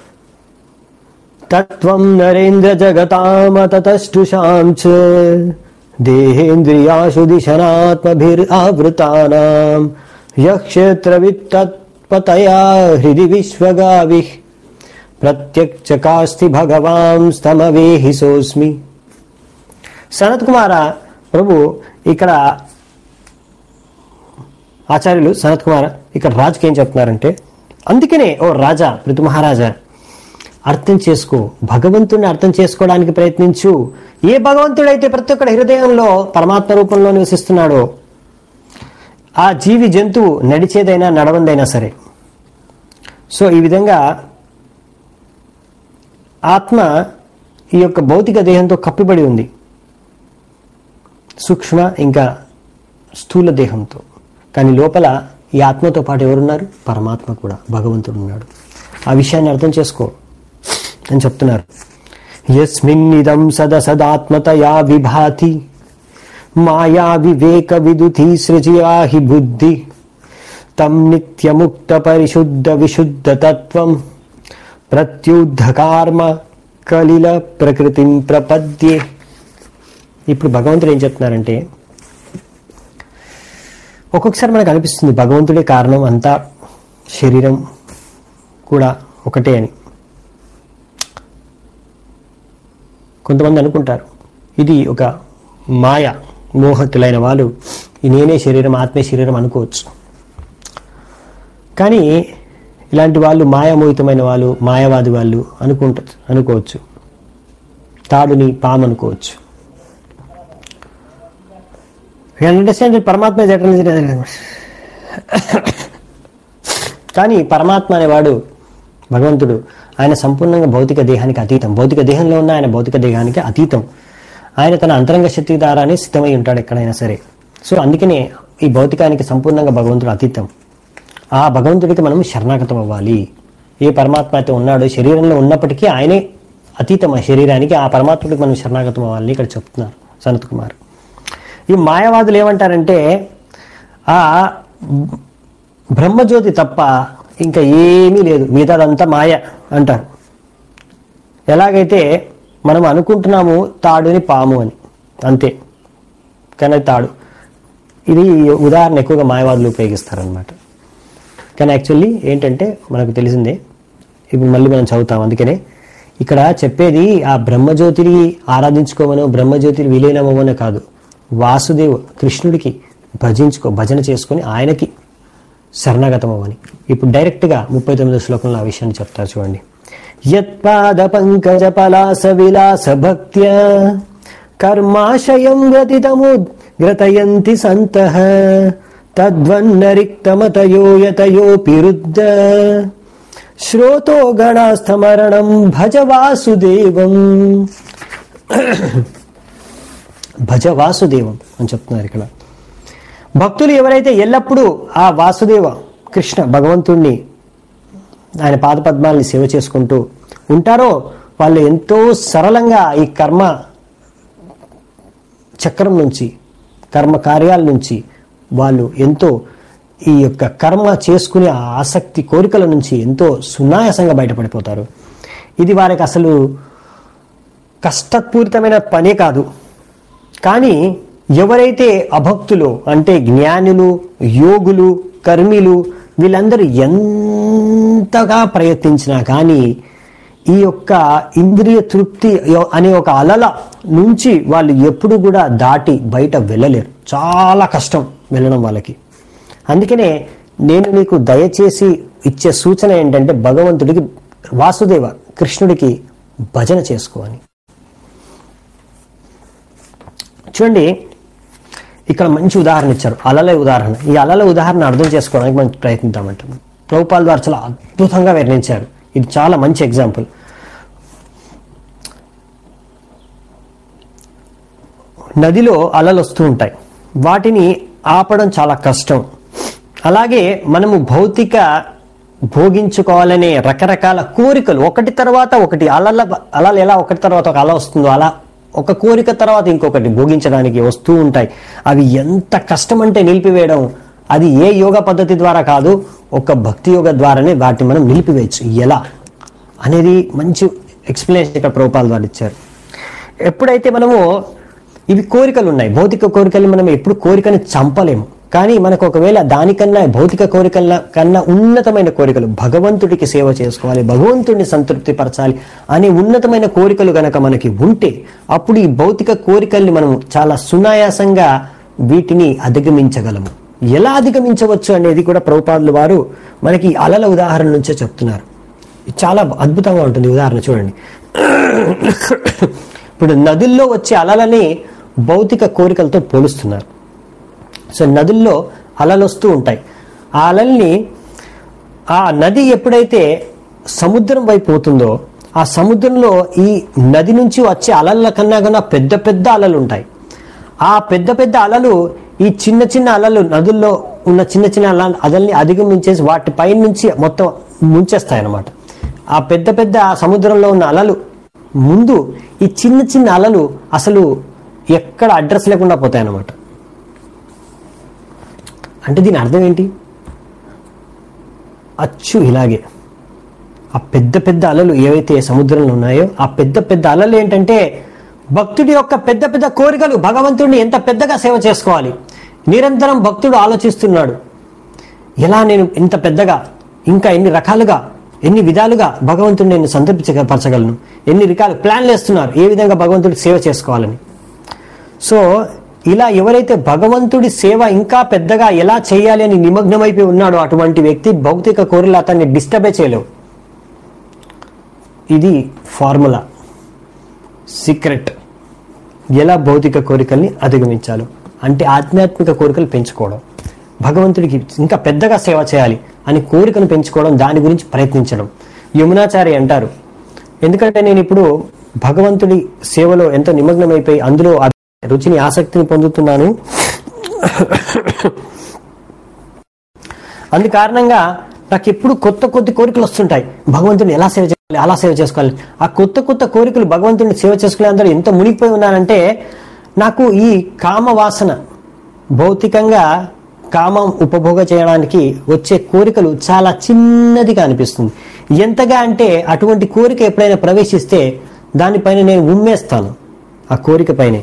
తత్వం నరేంద్ర జగతామతతుషాం చ దేహేంద్రియాషు దిశనాత్మభిరావృతానాం యక్షేత్రవిత్తత్పతయా హృది విశ్వగావిః ప్రత్యక్షకాస్తి భగవాన్ స్తమవేహి సోస్మి. సనత్ కుమార ప్రభు ఇక్కడ ఆచార్యులు సనత్ కుమార ఇక్కడ రాజుకి ఏం చెప్తున్నారంటే, అందుకనే ఓ రాజా పృథు మహారాజా అర్థం చేసుకో, భగవంతుడిని అర్థం చేసుకోవడానికి ప్రయత్నించు. ఏ భగవంతుడైతే ప్రతి ఒక్కడి హృదయంలో పరమాత్మ రూపంలో నివసిస్తున్నాడో ఆ జీవి జంతువు నడిచేదైనా నడవందైనా సరే. సో ఈ విధంగా ఆత్మ ఈ యొక్క భౌతిక దేహంతో కప్పిబడి ఉంది, సూక్ష్మ ఇంకా స్థూల దేహంతో. కానీ లోపల ఈ ఆత్మతో పాటు ఎవరున్నారు? పరమాత్మ కూడా, భగవంతుడు ఉన్నాడు. ఆ విషయాన్ని అర్థం చేసుకో అని చెప్తున్నారు. యస్మిన్నిదం సదసదాత్మతయా విభాతి మాయా వివేక విదుధి సృజయాహి బుద్ధి తం నిత్యముక్త పరిశుద్ధ విశుద్ధ తత్వం ప్రత్యుద్ధ కార్మ కలిల ప్రకృతిం ప్రపద్యే. ఇప్పుడు భగవంతుడు ఏం చెప్తున్నారంటే, ఒక్కొక్కసారి మనకు అనిపిస్తుంది భగవంతుడే కారణం, అంతా శరీరం కూడా ఒకటే అని. కొంతమంది అనుకుంటారు ఇది ఒక మాయ, మోహతులైన వాళ్ళు నేనే శరీరం ఆత్మే శరీరం అనుకోవచ్చు. కానీ ఇలాంటి వాళ్ళు మాయామోహితమైన వాళ్ళు, మాయావాది వాళ్ళు అనుకుంటారు అనుకోవచ్చు తాడుని పాము అనుకోవచ్చు. అండర్స్టాండ్ పరమాత్మ. కానీ పరమాత్మ అనేవాడు భగవంతుడు ఆయన సంపూర్ణంగా భౌతిక దేహానికి అతీతం. భౌతిక దేహంలో ఉన్న ఆయన భౌతిక దేహానికి అతీతం. ఆయన తన అంతరంగ శక్తి ద్వారానే సిద్ధమై ఉంటాడు ఎక్కడైనా సరే. సో అందుకనే ఈ భౌతికానికి సంపూర్ణంగా భగవంతుడు అతీతం. ఆ భగవంతుడికి మనం శరణాగతం అవ్వాలి. ఏ పరమాత్మ అయితే ఉన్నాడో శరీరంలో ఉన్నప్పటికీ ఆయనే అతీతం ఆ శరీరానికి, ఆ పరమాత్ముడికి మనం శరణాగతం అవ్వాలని ఇక్కడ చెప్తున్నారు సనత్ కుమార్. ఈ మాయావాదులు ఏమంటారంటే ఆ బ్రహ్మజ్యోతి తప్ప ఇంకా ఏమీ లేదు, మిగతాదంతా మాయ అంటారు. ఎలాగైతే మనం అనుకుంటున్నాము తాడుని పాము అని, అంతే, కానీ తాడు. ఇది ఉదాహరణ ఎక్కువగా మాయవాదులు ఉపయోగిస్తారనమాట. కానీ యాక్చువల్లీ ఏంటంటే మనకు తెలిసిందే, ఇప్పుడు మళ్ళీ మనం చదువుతాం. అందుకనే ఇక్కడ చెప్పేది ఆ బ్రహ్మజ్యోతిని ఆరాధించుకోమనో బ్రహ్మజ్యోతిని విలీనమవనో కాదు, వాసుదేవ్ కృష్ణుడికి భజించుకో, భజన చేసుకొని ఆయనకి శరణాగతమవని. ఇప్పుడు డైరెక్ట్గా ముప్పై తొమ్మిదో శ్లోకంలో ఆ విషయాన్ని చెప్తారు చూడండి. యత్పాద పంకజ పలాస విలాస భక్త్యా కర్మాశయం గ్రతితము గ్రతయంతి సంతః తద్వన్నరిక్తమతయో యతయోపి రుద్ధ శ్రోతో గణాస్థమరణం భజ వాసుదేవం. భజ వాసుదేవం అని చెప్తున్నారు ఇక్కడ. భక్తులు ఎవరైతే ఎల్లప్పుడూ ఆ వాసుదేవ కృష్ణ భగవంతుణ్ణి ఆయన పాదపద్మాలని సేవ చేసుకుంటూ ఉంటారో వాళ్ళు ఎంతో సరళంగా ఈ కర్మ చక్రం నుంచి, కర్మ కార్యాల నుంచి వాళ్ళు ఎంతో ఈ యొక్క కర్మ చేసుకునే ఆసక్తి కోరికల నుంచి ఎంతో సునాయాసంగా బయటపడిపోతారు. ఇది వారికి అసలు కష్టపూరితమైన పనే కాదు. కానీ ఎవరైతే అభక్తులు అంటే జ్ఞానులు, యోగులు, కర్మిలు వీళ్ళందరూ ఎంతగా ప్రయత్నించినా కానీ ఈ యొక్క ఇంద్రియ తృప్తి అనే ఒక అలల నుంచి వాళ్ళు ఎప్పుడు కూడా దాటి బయట వెళ్ళలేరు. చాలా కష్టం వెళ్ళడం వాళ్ళకి. అందుకనే నేను నీకు దయచేసి ఇచ్చే సూచన ఏంటంటే భగవంతుడికి, వాసుదేవ కృష్ణుడికి భజన చేసుకోవాలి. చూడండి ఇక్కడ మంచి ఉదాహరణ ఇచ్చారు, అలల ఉదాహరణ. ఈ అలల ఉదాహరణ అర్థం చేసుకోవడానికి మనం ప్రయత్నిద్దామంటాం. ప్రభుపాల్ ద్వారా చాలా అద్భుతంగా వర్ణించారు. ఇది చాలా మంచి ఎగ్జాంపుల్. నదిలో అలలు వస్తూ ఉంటాయి, వాటిని ఆపడం చాలా కష్టం. అలాగే మనము భౌతిక భోగించుకోవాలనే రకరకాల కోరికలు ఒకటి తర్వాత ఒకటి, అలల అలలు ఎలా ఒకటి తర్వాత ఒక అల వస్తుందో అలా ఒక కోరిక తర్వాత ఇంకొకటి భోగించడానికి వస్తూ ఉంటాయి. అవి ఎంత కష్టం అంటే నిలిపివేయడం, అది ఏ యోగ పద్ధతి ద్వారా కాదు, ఒక భక్తి యోగ ద్వారానే వాటిని మనం నిలిపివేయచ్చు. ఎలా అనేది మంచి ఎక్స్ప్లెనేషన్ ఇక్కడ ప్రభుపాల్ ద్వారా ఇచ్చారు. ఎప్పుడైతే మనము ఇవి కోరికలు ఉన్నాయి, భౌతిక కోరికలు, మనం ఎప్పుడు కోరికని చంపలేము. కానీ మనకు ఒకవేళ దానికన్నా భౌతిక కోరికల కన్నా ఉన్నతమైన కోరికలు, భగవంతుడికి సేవ చేసుకోవాలి, భగవంతుడిని సంతృప్తి పరచాలి అనే ఉన్నతమైన కోరికలు గనక మనకి ఉంటే అప్పుడు ఈ భౌతిక కోరికల్ని మనం చాలా సునాయాసంగా వీటిని అధిగమించగలము. ఎలా అధిగమించవచ్చు అనేది కూడా ప్రభుపాదులు వారు మనకి అలల ఉదాహరణ నుంచే చెప్తున్నారు. చాలా అద్భుతంగా ఉంటుంది ఉదాహరణ. చూడండి, ఇప్పుడు నదుల్లో వచ్చే అలలని భౌతిక కోరికలతో పోలుస్తున్నారు. సో నదుల్లో అలలు వస్తూ ఉంటాయి. ఆ అలల్ని, ఆ నది ఎప్పుడైతే సముద్రం వైపు పోతుందో ఆ సముద్రంలో ఈ నది నుంచి వచ్చే అలల కన్నా కన్నా పెద్ద పెద్ద అలలు ఉంటాయి. ఆ పెద్ద పెద్ద అలలు ఈ చిన్న చిన్న అలలు, నదుల్లో ఉన్న చిన్న చిన్న అల అలల్ని అధిగమించేసి వాటి పై నుంచి మొత్తం ముంచేస్తాయి అన్నమాట. ఆ పెద్ద పెద్ద సముద్రంలో ఉన్న అలలు ముందు ఈ చిన్న చిన్న అలలు అసలు ఎక్కడ అడ్రస్ లేకుండా పోతాయి అన్నమాట. అంటే దీని అర్థం ఏంటి? అచ్చు ఇలాగే ఆ పెద్ద పెద్ద అలలు ఏవైతే సముద్రంలో ఉన్నాయో ఆ పెద్ద పెద్ద అలలు ఏంటంటే భక్తుడి యొక్క పెద్ద పెద్ద కోరికలు, భగవంతుడిని ఎంత పెద్దగా సేవ చేసుకోవాలి. నిరంతరం భక్తుడు ఆలోచిస్తున్నాడు, ఎలా నేను ఇంత పెద్దగా, ఇంకా ఎన్ని రకాలుగా, ఎన్ని విధాలుగా భగవంతుడిని నేను సంతృప్తిపరచగలను, ఎన్ని రకాల ప్లాన్లు వేస్తున్నారు ఏ విధంగా భగవంతుడికి సేవ చేసుకోవాలని. సో ఇలా ఎవరైతే భగవంతుడి సేవ ఇంకా పెద్దగా ఎలా చేయాలి అని నిమగ్నమైపోయి ఉన్నాడో అటువంటి వ్యక్తి భౌతిక కోరికలు అతన్ని డిస్టర్బే చేయలేవు. ఇది ఫార్ములా, సీక్రెట్. ఎలా భౌతిక కోరికల్ని అధిగమించాలో అంటే ఆధ్యాత్మిక కోరికలు పెంచుకోవడం, భగవంతుడికి ఇంకా పెద్దగా సేవ చేయాలి అని కోరికను పెంచుకోవడం, దాని గురించి ప్రయత్నించడం. యమునాచారి అంటారు, ఎందుకంటే నేను ఇప్పుడు భగవంతుడి సేవలో ఎంతో నిమగ్నమైపోయి అందులో రుచిని, ఆసక్తిని పొందుతున్నాను. అందు కారణంగా నాకు ఎప్పుడు కొత్త కొత్త కోరికలు వస్తుంటాయి, భగవంతుడిని ఎలా సేవ చేయాలి, అలా సేవ చేసుకోవాలి. ఆ కొత్త కొత్త కోరికలు భగవంతుడిని సేవ చేసుకునే అందరూ ఎంత మునిగిపోయి ఉన్నారంటే నాకు ఈ కామవాసన భౌతికంగా కామం ఉపభోగ చేయడానికి వచ్చే కోరికలు చాలా చిన్నదిగా అనిపిస్తుంది. ఎంతగా అంటే అటువంటి కోరిక ఎప్పుడైనా ప్రవేశిస్తే దానిపైన నేను ఉమ్మేస్తాను, ఆ కోరిక పైనే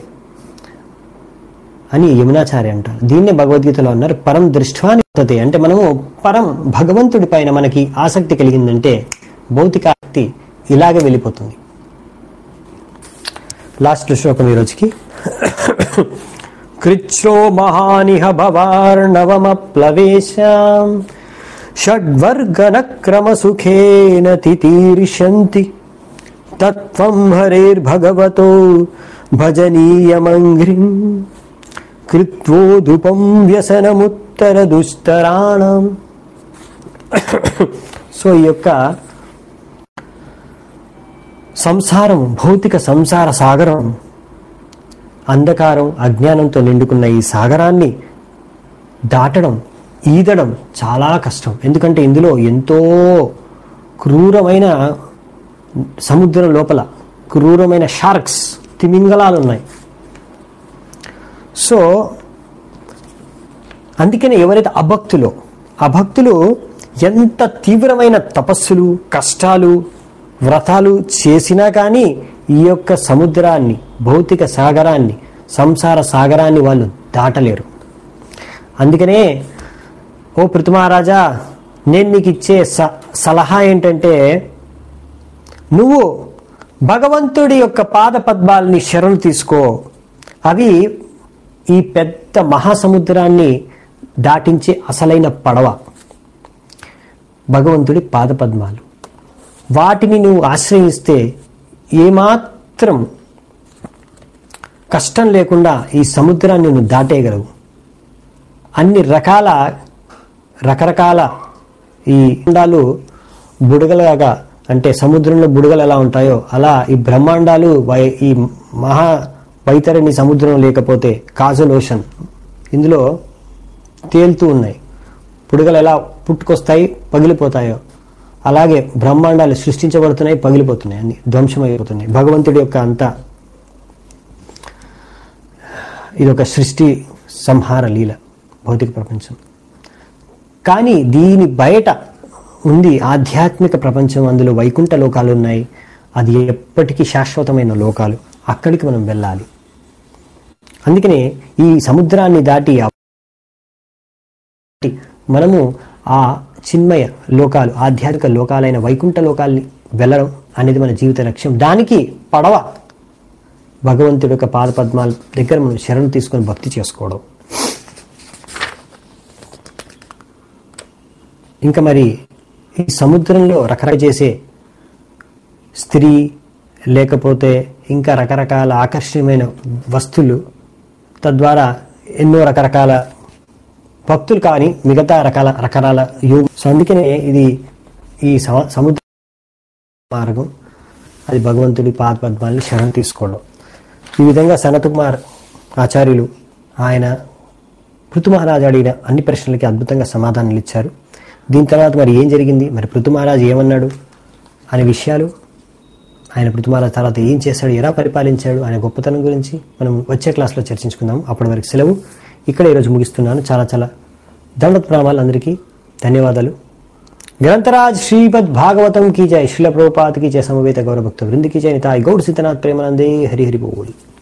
అని యమునాచార్య అంటారు. దీన్నే భగవద్గీతలో అన్నారు పరం దృష్ట్వా నివర్తతే. అంటే మనము పరం భగవంతుడి పైన మనకి ఆసక్తి కలిగిందంటే భౌతిక ఆసక్తి ఇలాగే వెళ్ళిపోతుంది. లాస్ట్ శ్లోకం ఈ రోజుకి. కృచ్ఛ్రో మహానిహ భవార్ణవమప్లవేశాం షడ్వర్గన క్రమ సుఖేన తితీర్షంతి తత్వం హరేర్భగవతో భజనీయమంఘ్రిం కృత్వోదుపం వ్యసనముత్తర దుస్తరాణం. సో ఈ యొక్క సంసారం, భౌతిక సంసార సాగరం, అంధకారం అజ్ఞానంతో నిండుకున్న ఈ సాగరాన్ని దాటడం, ఈదడం చాలా కష్టం. ఎందుకంటే ఇందులో ఎంతో క్రూరమైన సముద్రం లోపల క్రూరమైన షార్క్స్, తిమింగలాలు ఉన్నాయి. సో అందుకనే ఎవరైతే అభక్తులో అభక్తులు ఎంత తీవ్రమైన తపస్సులు, కష్టాలు, వ్రతాలు చేసినా కానీ ఈ యొక్క సముద్రాన్ని, భౌతిక సాగరాన్ని, సంసార సాగరాన్ని వాళ్ళు దాటలేరు. అందుకనే ఓ పృథుమహారాజా, నేను నీకు ఇచ్చే స సలహా ఏంటంటే నువ్వు భగవంతుడి యొక్క పాద పద్మాలని శరణు తీసుకో. అవి ఈ పెద్ద మహాసముద్రాన్ని దాటించే అసలైన పడవ, భగవంతుడి పాద పద్మాలు. వాటిని నువ్వు ఆశ్రయిస్తే ఏమాత్రం కష్టం లేకుండా ఈ సముద్రాన్ని నువ్వు దాటేయగలవు. అన్ని రకాల రకరకాల ఈ బ్రహ్మాండాలు బుడగలాగా, అంటే సముద్రంలో బుడగలు ఎలా ఉంటాయో అలా ఈ బ్రహ్మాండాలు ఈ మహా వైతరిణి సముద్రం లేకపోతే కాజల్ ఓషన్ ఇందులో తేలుతూ ఉన్నాయి. బుడగలు ఎలా పుట్టుకొస్తాయి, పగిలిపోతాయో అలాగే బ్రహ్మాండాలు సృష్టించబడుతున్నాయి, పగిలిపోతున్నాయి, అన్ని ధ్వంసమైపోతున్నాయి. భగవంతుడి యొక్క అంతా ఇదొక సృష్టి సంహార లీల భౌతిక ప్రపంచం. కానీ దీని బయట ఉంది ఆధ్యాత్మిక ప్రపంచం. అందులో వైకుంఠ లోకాలు ఉన్నాయి. అది ఎప్పటికీ శాశ్వతమైన లోకాలు. అక్కడికి మనం వెళ్ళాలి. అందుకనే ఈ సముద్రాన్ని దాటి మనము ఆ చిన్మయ లోకాలు, ఆధ్యాత్మిక లోకాలైన వైకుంఠ లోకాల్ని వెళ్ళడం అనేది మన జీవిత లక్ష్యం. దానికి పడవ భగవంతుడి యొక్క పాద పద్మాల దగ్గర మనం శరణు తీసుకొని భక్తి చేసుకోవడం. ఇంకా మరి ఈ సముద్రంలో రకరకాల చేసే స్త్రీ లేకపోతే ఇంకా రకరకాల ఆకర్షణీయమైన వస్తువులు, తద్వారా ఎన్నో రకరకాల భక్తులు కానీ మిగతా రకాల రకరాల యోగ. సో అందుకనే ఇది ఈ సముద్ర మార్గం, అది భగవంతుడి పాద పద్మాలని శరణు తీసుకోవడం. ఈ విధంగా సనత్ కుమార్ ఆచార్యులు ఆయన పృథు మహారాజు అడిగిన అన్ని ప్రశ్నలకి అద్భుతంగా సమాధానాలు ఇచ్చారు. దీని తర్వాత మరి ఏం జరిగింది, మరి పృథు మహారాజు ఏమన్నాడు అనే విషయాలు, ఆయన పృథు మహారాజు తర్వాత ఏం చేశాడు, ఎలా పరిపాలించాడు, ఆయన గొప్పతనం గురించి మనం వచ్చే క్లాస్లో చర్చించుకుందాం. అప్పటి వరకు సెలవు. ఇక్కడ ఈరోజు ముగిస్తున్నాను. చాలా చాలా దండత్ ప్రణామాలు అందరికీ. ధన్యవాదాలు. గ్రంథరాజ్ శ్రీపద్ భాగవతం కీ జై, శ్రీల ప్రభుపాద్ కీ జై, సమవేత గౌరవ భక్త వృంద కీ జై, నితాయ్ గౌడ్ సిద్ధనాథ్ ప్రేమానందే. హరి హరి బోల్.